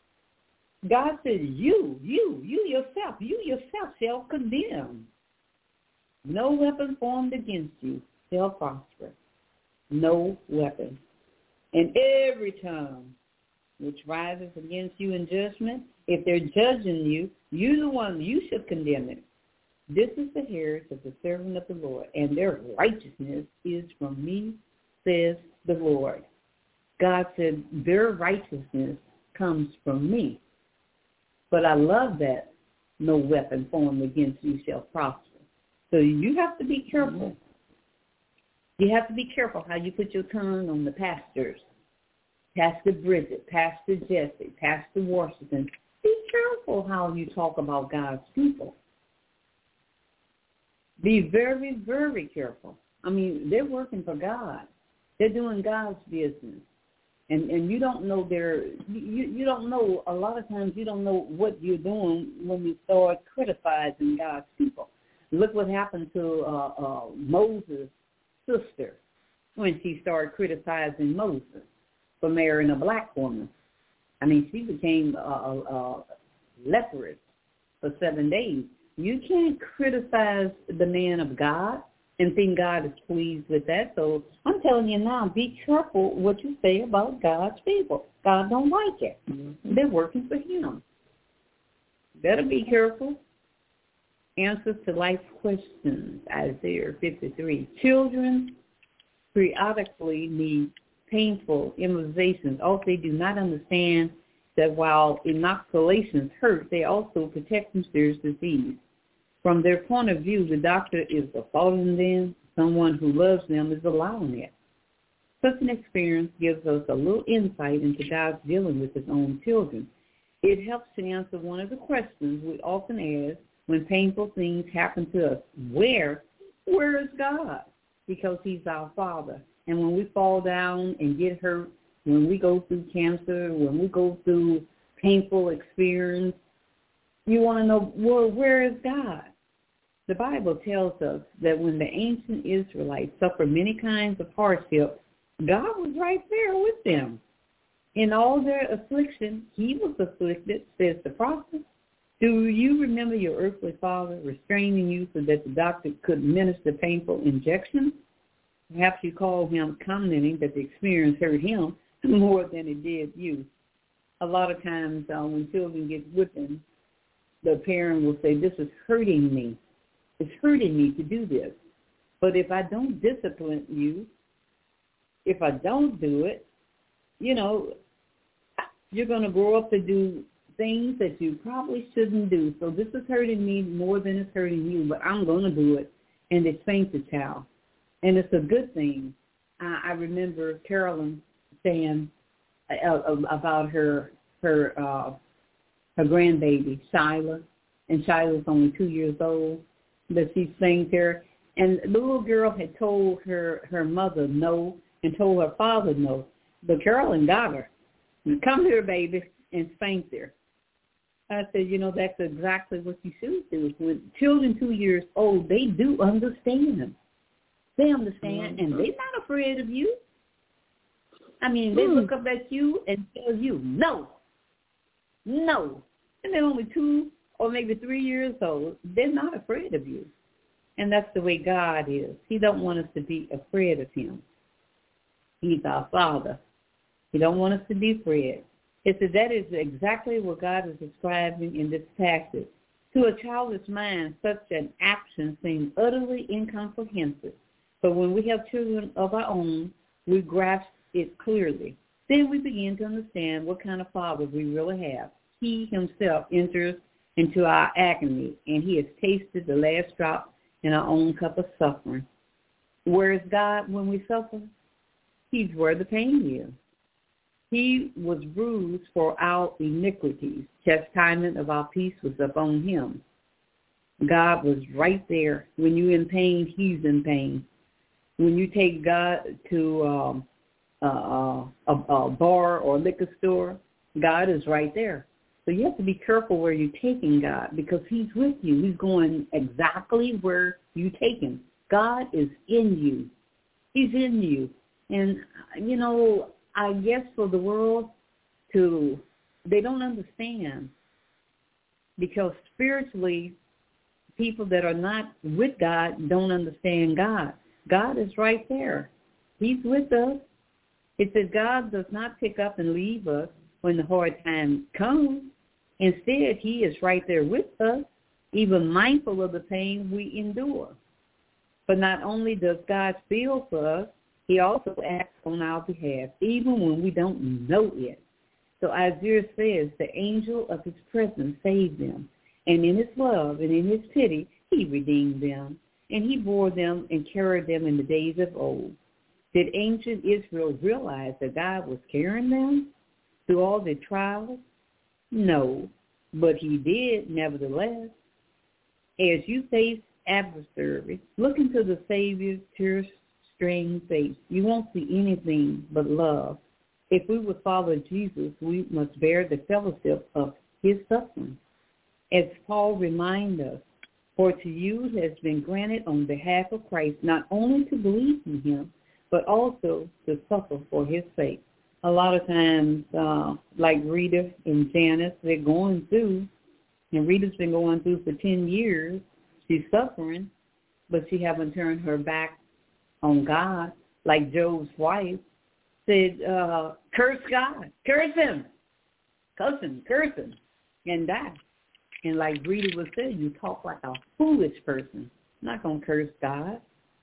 God says, you, you, you yourself, you yourself shall condemn. No weapon formed against you shall prosper. No weapon. And every tongue which rises against you in judgment, if they're judging you, you're the one, you should condemn it. This is the heritage of the servant of the Lord, and their righteousness is from me, says the Lord. God said, their righteousness comes from me. But I love that no weapon formed against you shall prosper. So you have to be careful. Mm-hmm. You have to be careful how you put your tongue on the pastors. Pastor Bridget, Pastor Jesse, Pastor Washington. Be careful how you talk about God's people. Be very, very careful. I mean, they're working for God. They're doing God's business. And and you don't know their, you, you don't know, a lot of times you don't know what you're doing when you start criticizing God's people. Look what happened to uh, uh, Moses' sister when she started criticizing Moses for marrying a black woman. I mean, she became a, a, a leprous for seven days. You can't criticize the man of God and think God is pleased with that. So I'm telling you now, be careful what you say about God's people. God don't like it. Mm-hmm. They're working for him. Better be careful. Answers to life questions, Isaiah fifty-three. Children periodically need painful immunizations. Also, they do not understand that while inoculations hurt, they also protect from serious disease. From their point of view, the doctor is assaulting them. Someone who loves them is allowing it. Such an experience gives us a little insight into God's dealing with his own children. It helps to answer one of the questions we often ask when painful things happen to us. Where, where is God? Because he's our Father. And when we fall down and get hurt, when we go through cancer, when we go through painful experience, you want to know, well, where is God? The Bible tells us that when the ancient Israelites suffered many kinds of hardship, God was right there with them. In all their affliction, he was afflicted, says the prophet. Do you remember your earthly father restraining you so that the doctor could administer painful injections? Perhaps you call him commenting that the experience hurt him more than it did you. A lot of times uh, when children get whipping, the parent will say, this is hurting me. It's hurting me to do this. But if I don't discipline you, if I don't do it, you know, you're going to grow up to do things that you probably shouldn't do. So this is hurting me more than it's hurting you, but I'm going to do it. And it faints a child. And it's a good thing. I, I remember Carolyn saying uh, about her her uh, her grandbaby, Shyla, and Shyla's only two years old, that she sang to her. And the little girl had told her, her mother no and told her father no. But Carolyn got her. Come here, baby, and spanked her. I said, you know, that's exactly what you should do. With children two years old, they do understand. They understand, mm-hmm. and they're not afraid of you. I mean, they mm. look up at you and tell you, no, no. And they're only two or maybe three years old. They're not afraid of you. And that's the way God is. He don't want us to be afraid of him. He's our Father. He don't want us to be afraid. It says that is exactly what God is describing in this passage. To a childish mind, such an action seems utterly incomprehensible. But when we have children of our own, we grasp it clearly. Then we begin to understand what kind of father we really have. He himself enters into our agony, and he has tasted the last drop in our own cup of suffering. Where is God when we suffer? He's where the pain is. He was bruised for our iniquities. Chastisement of our peace was upon him. God was right there. When you're in pain, he's in pain. When you take God to um, uh, a, a bar or a liquor store, God is right there. So you have to be careful where you're taking God, because he's with you. He's going exactly where you take him. God is in you. He's in you. And, you know, I guess for the world to, they don't understand, because spiritually, people that are not with God don't understand God. God is right there. He's with us. It says God does not pick up and leave us when the hard time comes. Instead, he is right there with us, even mindful of the pain we endure. But not only does God feel for us, he also acts on our behalf, even when we don't know it. So Isaiah says the angel of his presence saved them, and in his love and in his pity, he redeemed them, and he bore them and carried them in the days of old. Did ancient Israel realize that God was carrying them through all the trials? No, but he did nevertheless. As you face adversaries, look into the Savior's tear-stained face. You won't see anything but love. If we would follow Jesus, we must bear the fellowship of his suffering. As Paul reminds us, for to you has been granted on behalf of Christ not only to believe in him, but also to suffer for his sake. A lot of times, uh, like Rita and Janice, they're going through, and Rita's been going through for ten years. She's suffering, but she haven't turned her back on God. Like Job's wife said, uh, curse God, curse him, curse him, curse him, and die. And like Rita was saying, you talk like a foolish person. I'm not going to curse God.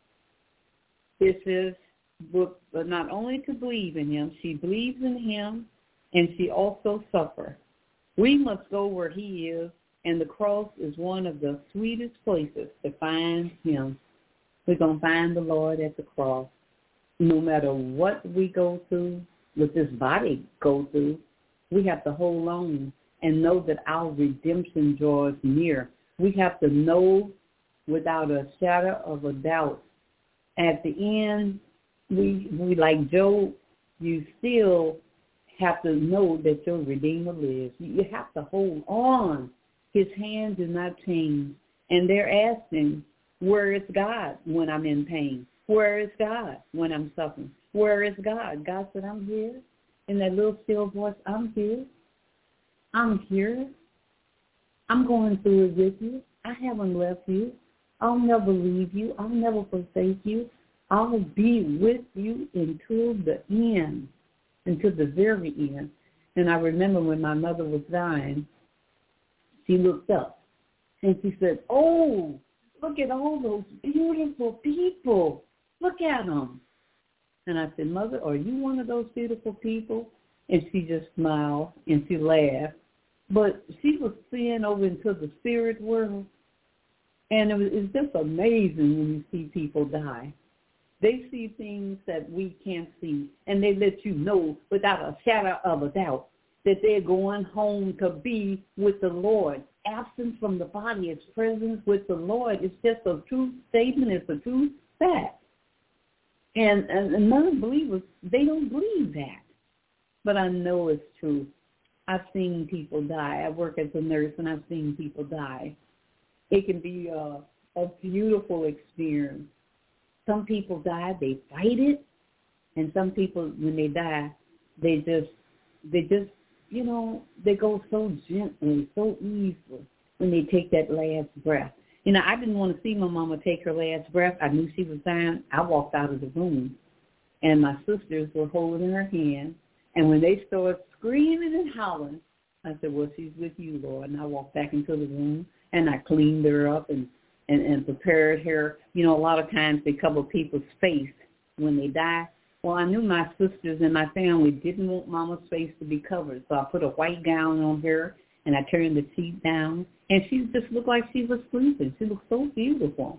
This is book, but not only to believe in him, she believes in him, and she also suffers. We must go where he is, and the cross is one of the sweetest places to find him. We're going to find the Lord at the cross. No matter what we go through, what this body go through, we have to hold on and know that our redemption draws near. We have to know without a shadow of a doubt. At the end, we, we like Job, you still have to know that your Redeemer lives. You have to hold on. His hand does not change. And they're asking, where is God when I'm in pain? Where is God when I'm suffering? Where is God? God said, I'm here. In that little still voice, I'm here. I'm here. I'm going through it with you. I haven't left you. I'll never leave you. I'll never forsake you. I'll be with you until the end, until the very end. And I remember when my mother was dying, she looked up and she said, oh, look at all those beautiful people. Look at them. And I said, Mother, are you one of those beautiful people? And she just smiled and she laughed. But she was seeing over into the spirit world. And it was, it's just amazing when you see people die. They see things that we can't see, and they let you know without a shadow of a doubt that they're going home to be with the Lord. Absence from the body is presence with the Lord. It's just a true statement. It's a true fact. And, and non-believers, they don't believe that. But I know it's true. I've seen people die. I work as a nurse, and I've seen people die. It can be a, a beautiful experience. Some people die, they fight it, and some people, when they die, they just, they just, you know, they go so gently, so easily when they take that last breath. You know, I didn't want to see my mama take her last breath. I knew she was dying. I walked out of the room, and my sisters were holding her hand, and when they started screaming and hollering, I said, well, she's with you, Lord. And I walked back into the room, and I cleaned her up and And, and prepared her. You know, a lot of times they cover people's face when they die. Well, I knew my sisters and my family didn't want Mama's face to be covered, so I put a white gown on her, and I turned the sheet down, and she just looked like she was sleeping. She looked so beautiful.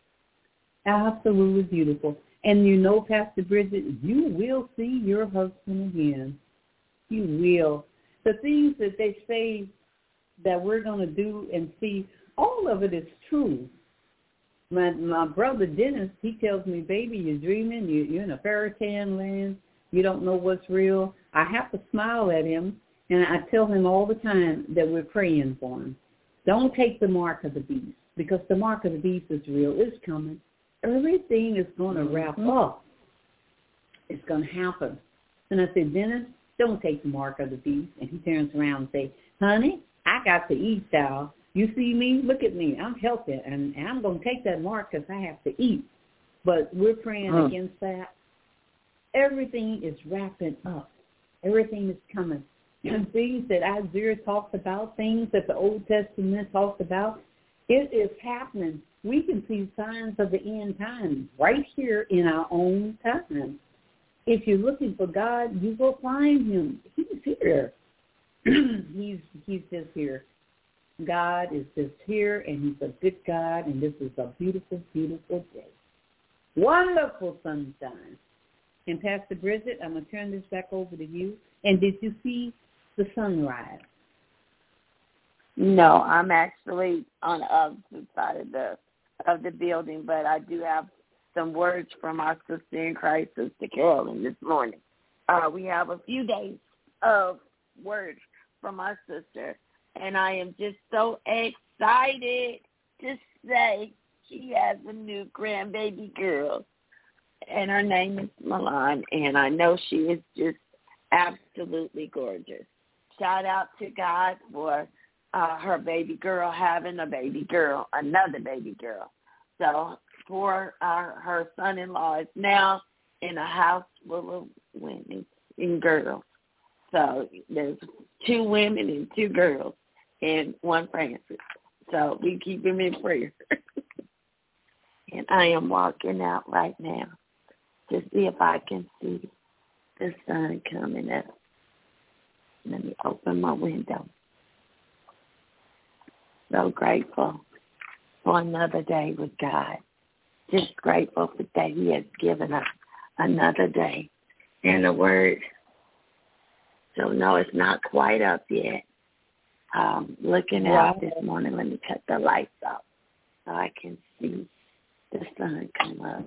Absolutely beautiful. And you know, Pastor Bridget, you will see your husband again. You will. The things that they say that we're going to do and see, all of it is true. My my brother Dennis, he tells me, baby, you're dreaming. You, you're in a fairy tale land. You don't know what's real. I have to smile at him, and I tell him all the time that we're praying for him. Don't take the mark of the beast, because the mark of the beast is real. It's coming. Everything is going to wrap up. It's going to happen. And I said, Dennis, don't take the mark of the beast. And he turns around and says, honey, I got to eat, child. You see me? Look at me. I'm healthy, and, and I'm going to take that mark because I have to eat. But we're praying huh. against that. Everything is wrapping up. Everything is coming. And things that Isaiah talked about, things that the Old Testament talked about, it is happening. We can see signs of the end times right here in our own time. If you're looking for God, you will find him. He's here. he's he's just here. God is just here, and he's a good God, and this is a beautiful, beautiful day. Wonderful sunshine. And Pastor Bridget, I'm going to turn this back over to you. And did you see the sunrise? No, I'm actually on the opposite side of the of the building, but I do have some words from our sister in Christ, Sister Carolyn, this morning. Uh, we have a few days of words from our sister, and I am just so excited to say she has a new grandbaby girl, and her name is Milan, and I know she is just absolutely gorgeous. Shout out to God for uh, her baby girl having a baby girl, another baby girl. So for uh, her son-in-law is now in a house full of women and girls. So there's two women and two girls and one Francis. So we keep him in prayer. And I am walking out right now to see if I can see the sun coming up. Let me open my window. So grateful for another day with God. Just grateful for that He has given us another day and a word. So no, it's not quite up yet. Um, looking Wow. out this morning, let me cut the lights off so I can see the sun come up.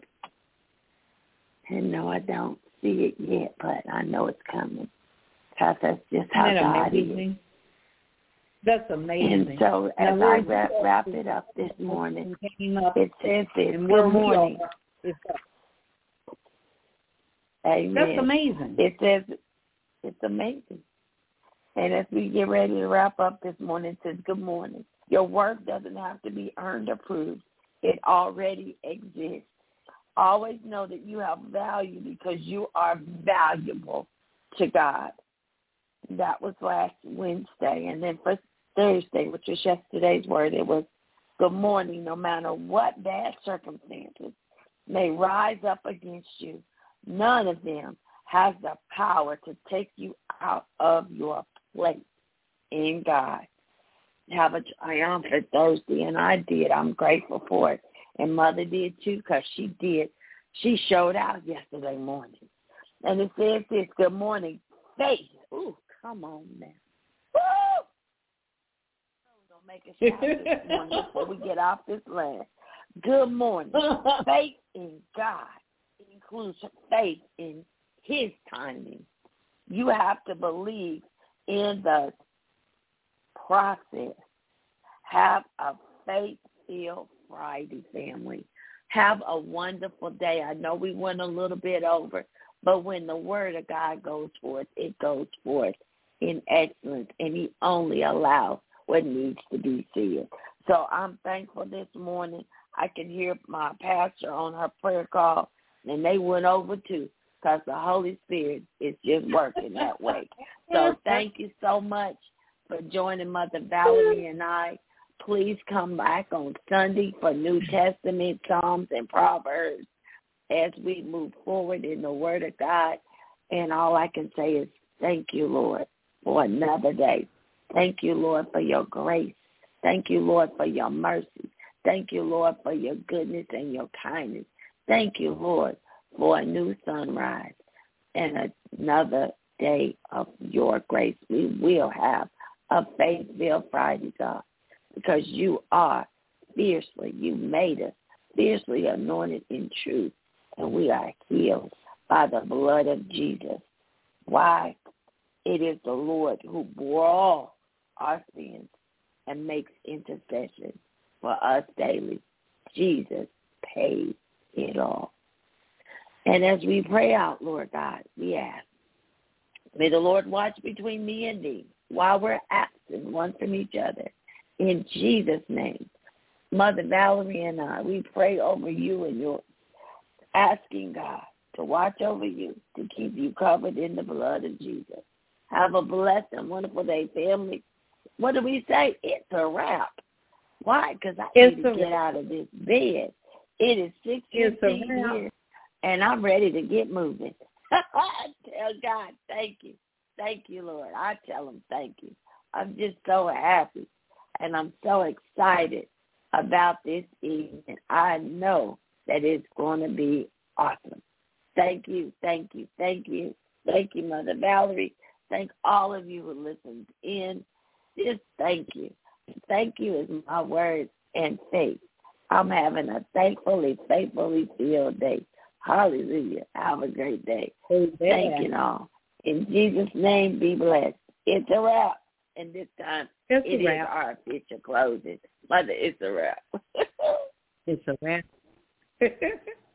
And no, I don't see it yet, but I know it's coming because that's just how Isn't that God amazing? is. That's amazing. And so as Now, I where wrap, you are wrap it up this morning, came up, it says this, and where good we morning. are is up. Amen. That's amazing. It says it's amazing. And as we get ready to wrap up this morning, it says, good morning. Your work doesn't have to be earned or proved. It already exists. Always know that you have value because you are valuable to God. That was last Wednesday. And then for Thursday, which was yesterday's word, it was good morning. No matter what bad circumstances may rise up against you, none of them has the power to take you out of your place in God. Have a triumphant Thursday, and I did. I'm grateful for it. And Mother did too, because she did. She showed out yesterday morning. And it says this, good morning, faith. Ooh, come on now. Woo! Don't make us shout this morning before we get off this land. Good morning. Faith in God includes faith in His timing. You have to believe in the process. Have a faith-filled Friday, family. Have a wonderful day. I know we went a little bit over, but when the word of God goes forth, it goes forth in excellence, and He only allows what needs to be said. So I'm thankful this morning. I can hear my pastor on her prayer call, and they went over too, because the Holy Spirit is just working that way. So thank you so much for joining Mother Valerie and I. Please come back on Sunday for New Testament, Psalms, and Proverbs as we move forward in the Word of God. And all I can say is thank you, Lord, for another day. Thank you, Lord, for your grace. Thank you, Lord, for your mercy. Thank you, Lord, for your goodness and your kindness. Thank you, Lord, for a new sunrise and another day of your grace. We will have a faith-filled Friday, God, because you are fiercely, you made us fiercely anointed in truth, and we are healed by the blood of Jesus. Why? It is the Lord who bore all our sins and makes intercession for us daily. Jesus paid it all. And as we pray out, Lord God, we ask, may the Lord watch between me and thee while we're absent one from each other. In Jesus' name, Mother Valerie and I, we pray over you and yours, asking God to watch over you, to keep you covered in the blood of Jesus. Have a blessed and wonderful day, family. What do we say? It's a wrap. Why? Because I It's need to a get out of this bed. It is six fifteen here, and I'm ready to get moving. Tell God, thank you. Thank you, Lord. I tell him thank you. I'm just so happy, and I'm so excited about this evening. I know that it's going to be awesome. Thank you, thank you, thank you. Thank you, Mother Valerie. Thank all of you who listened in. Just thank you. Thank you is my words and faith. I'm having a thankfully, faithfully filled day. Hallelujah. Have a great day. Amen. Thank you all. In Jesus' name, be blessed. It's a wrap. And this time, it's it a wrap. is our official closing. Mother, it's a wrap. It's a wrap.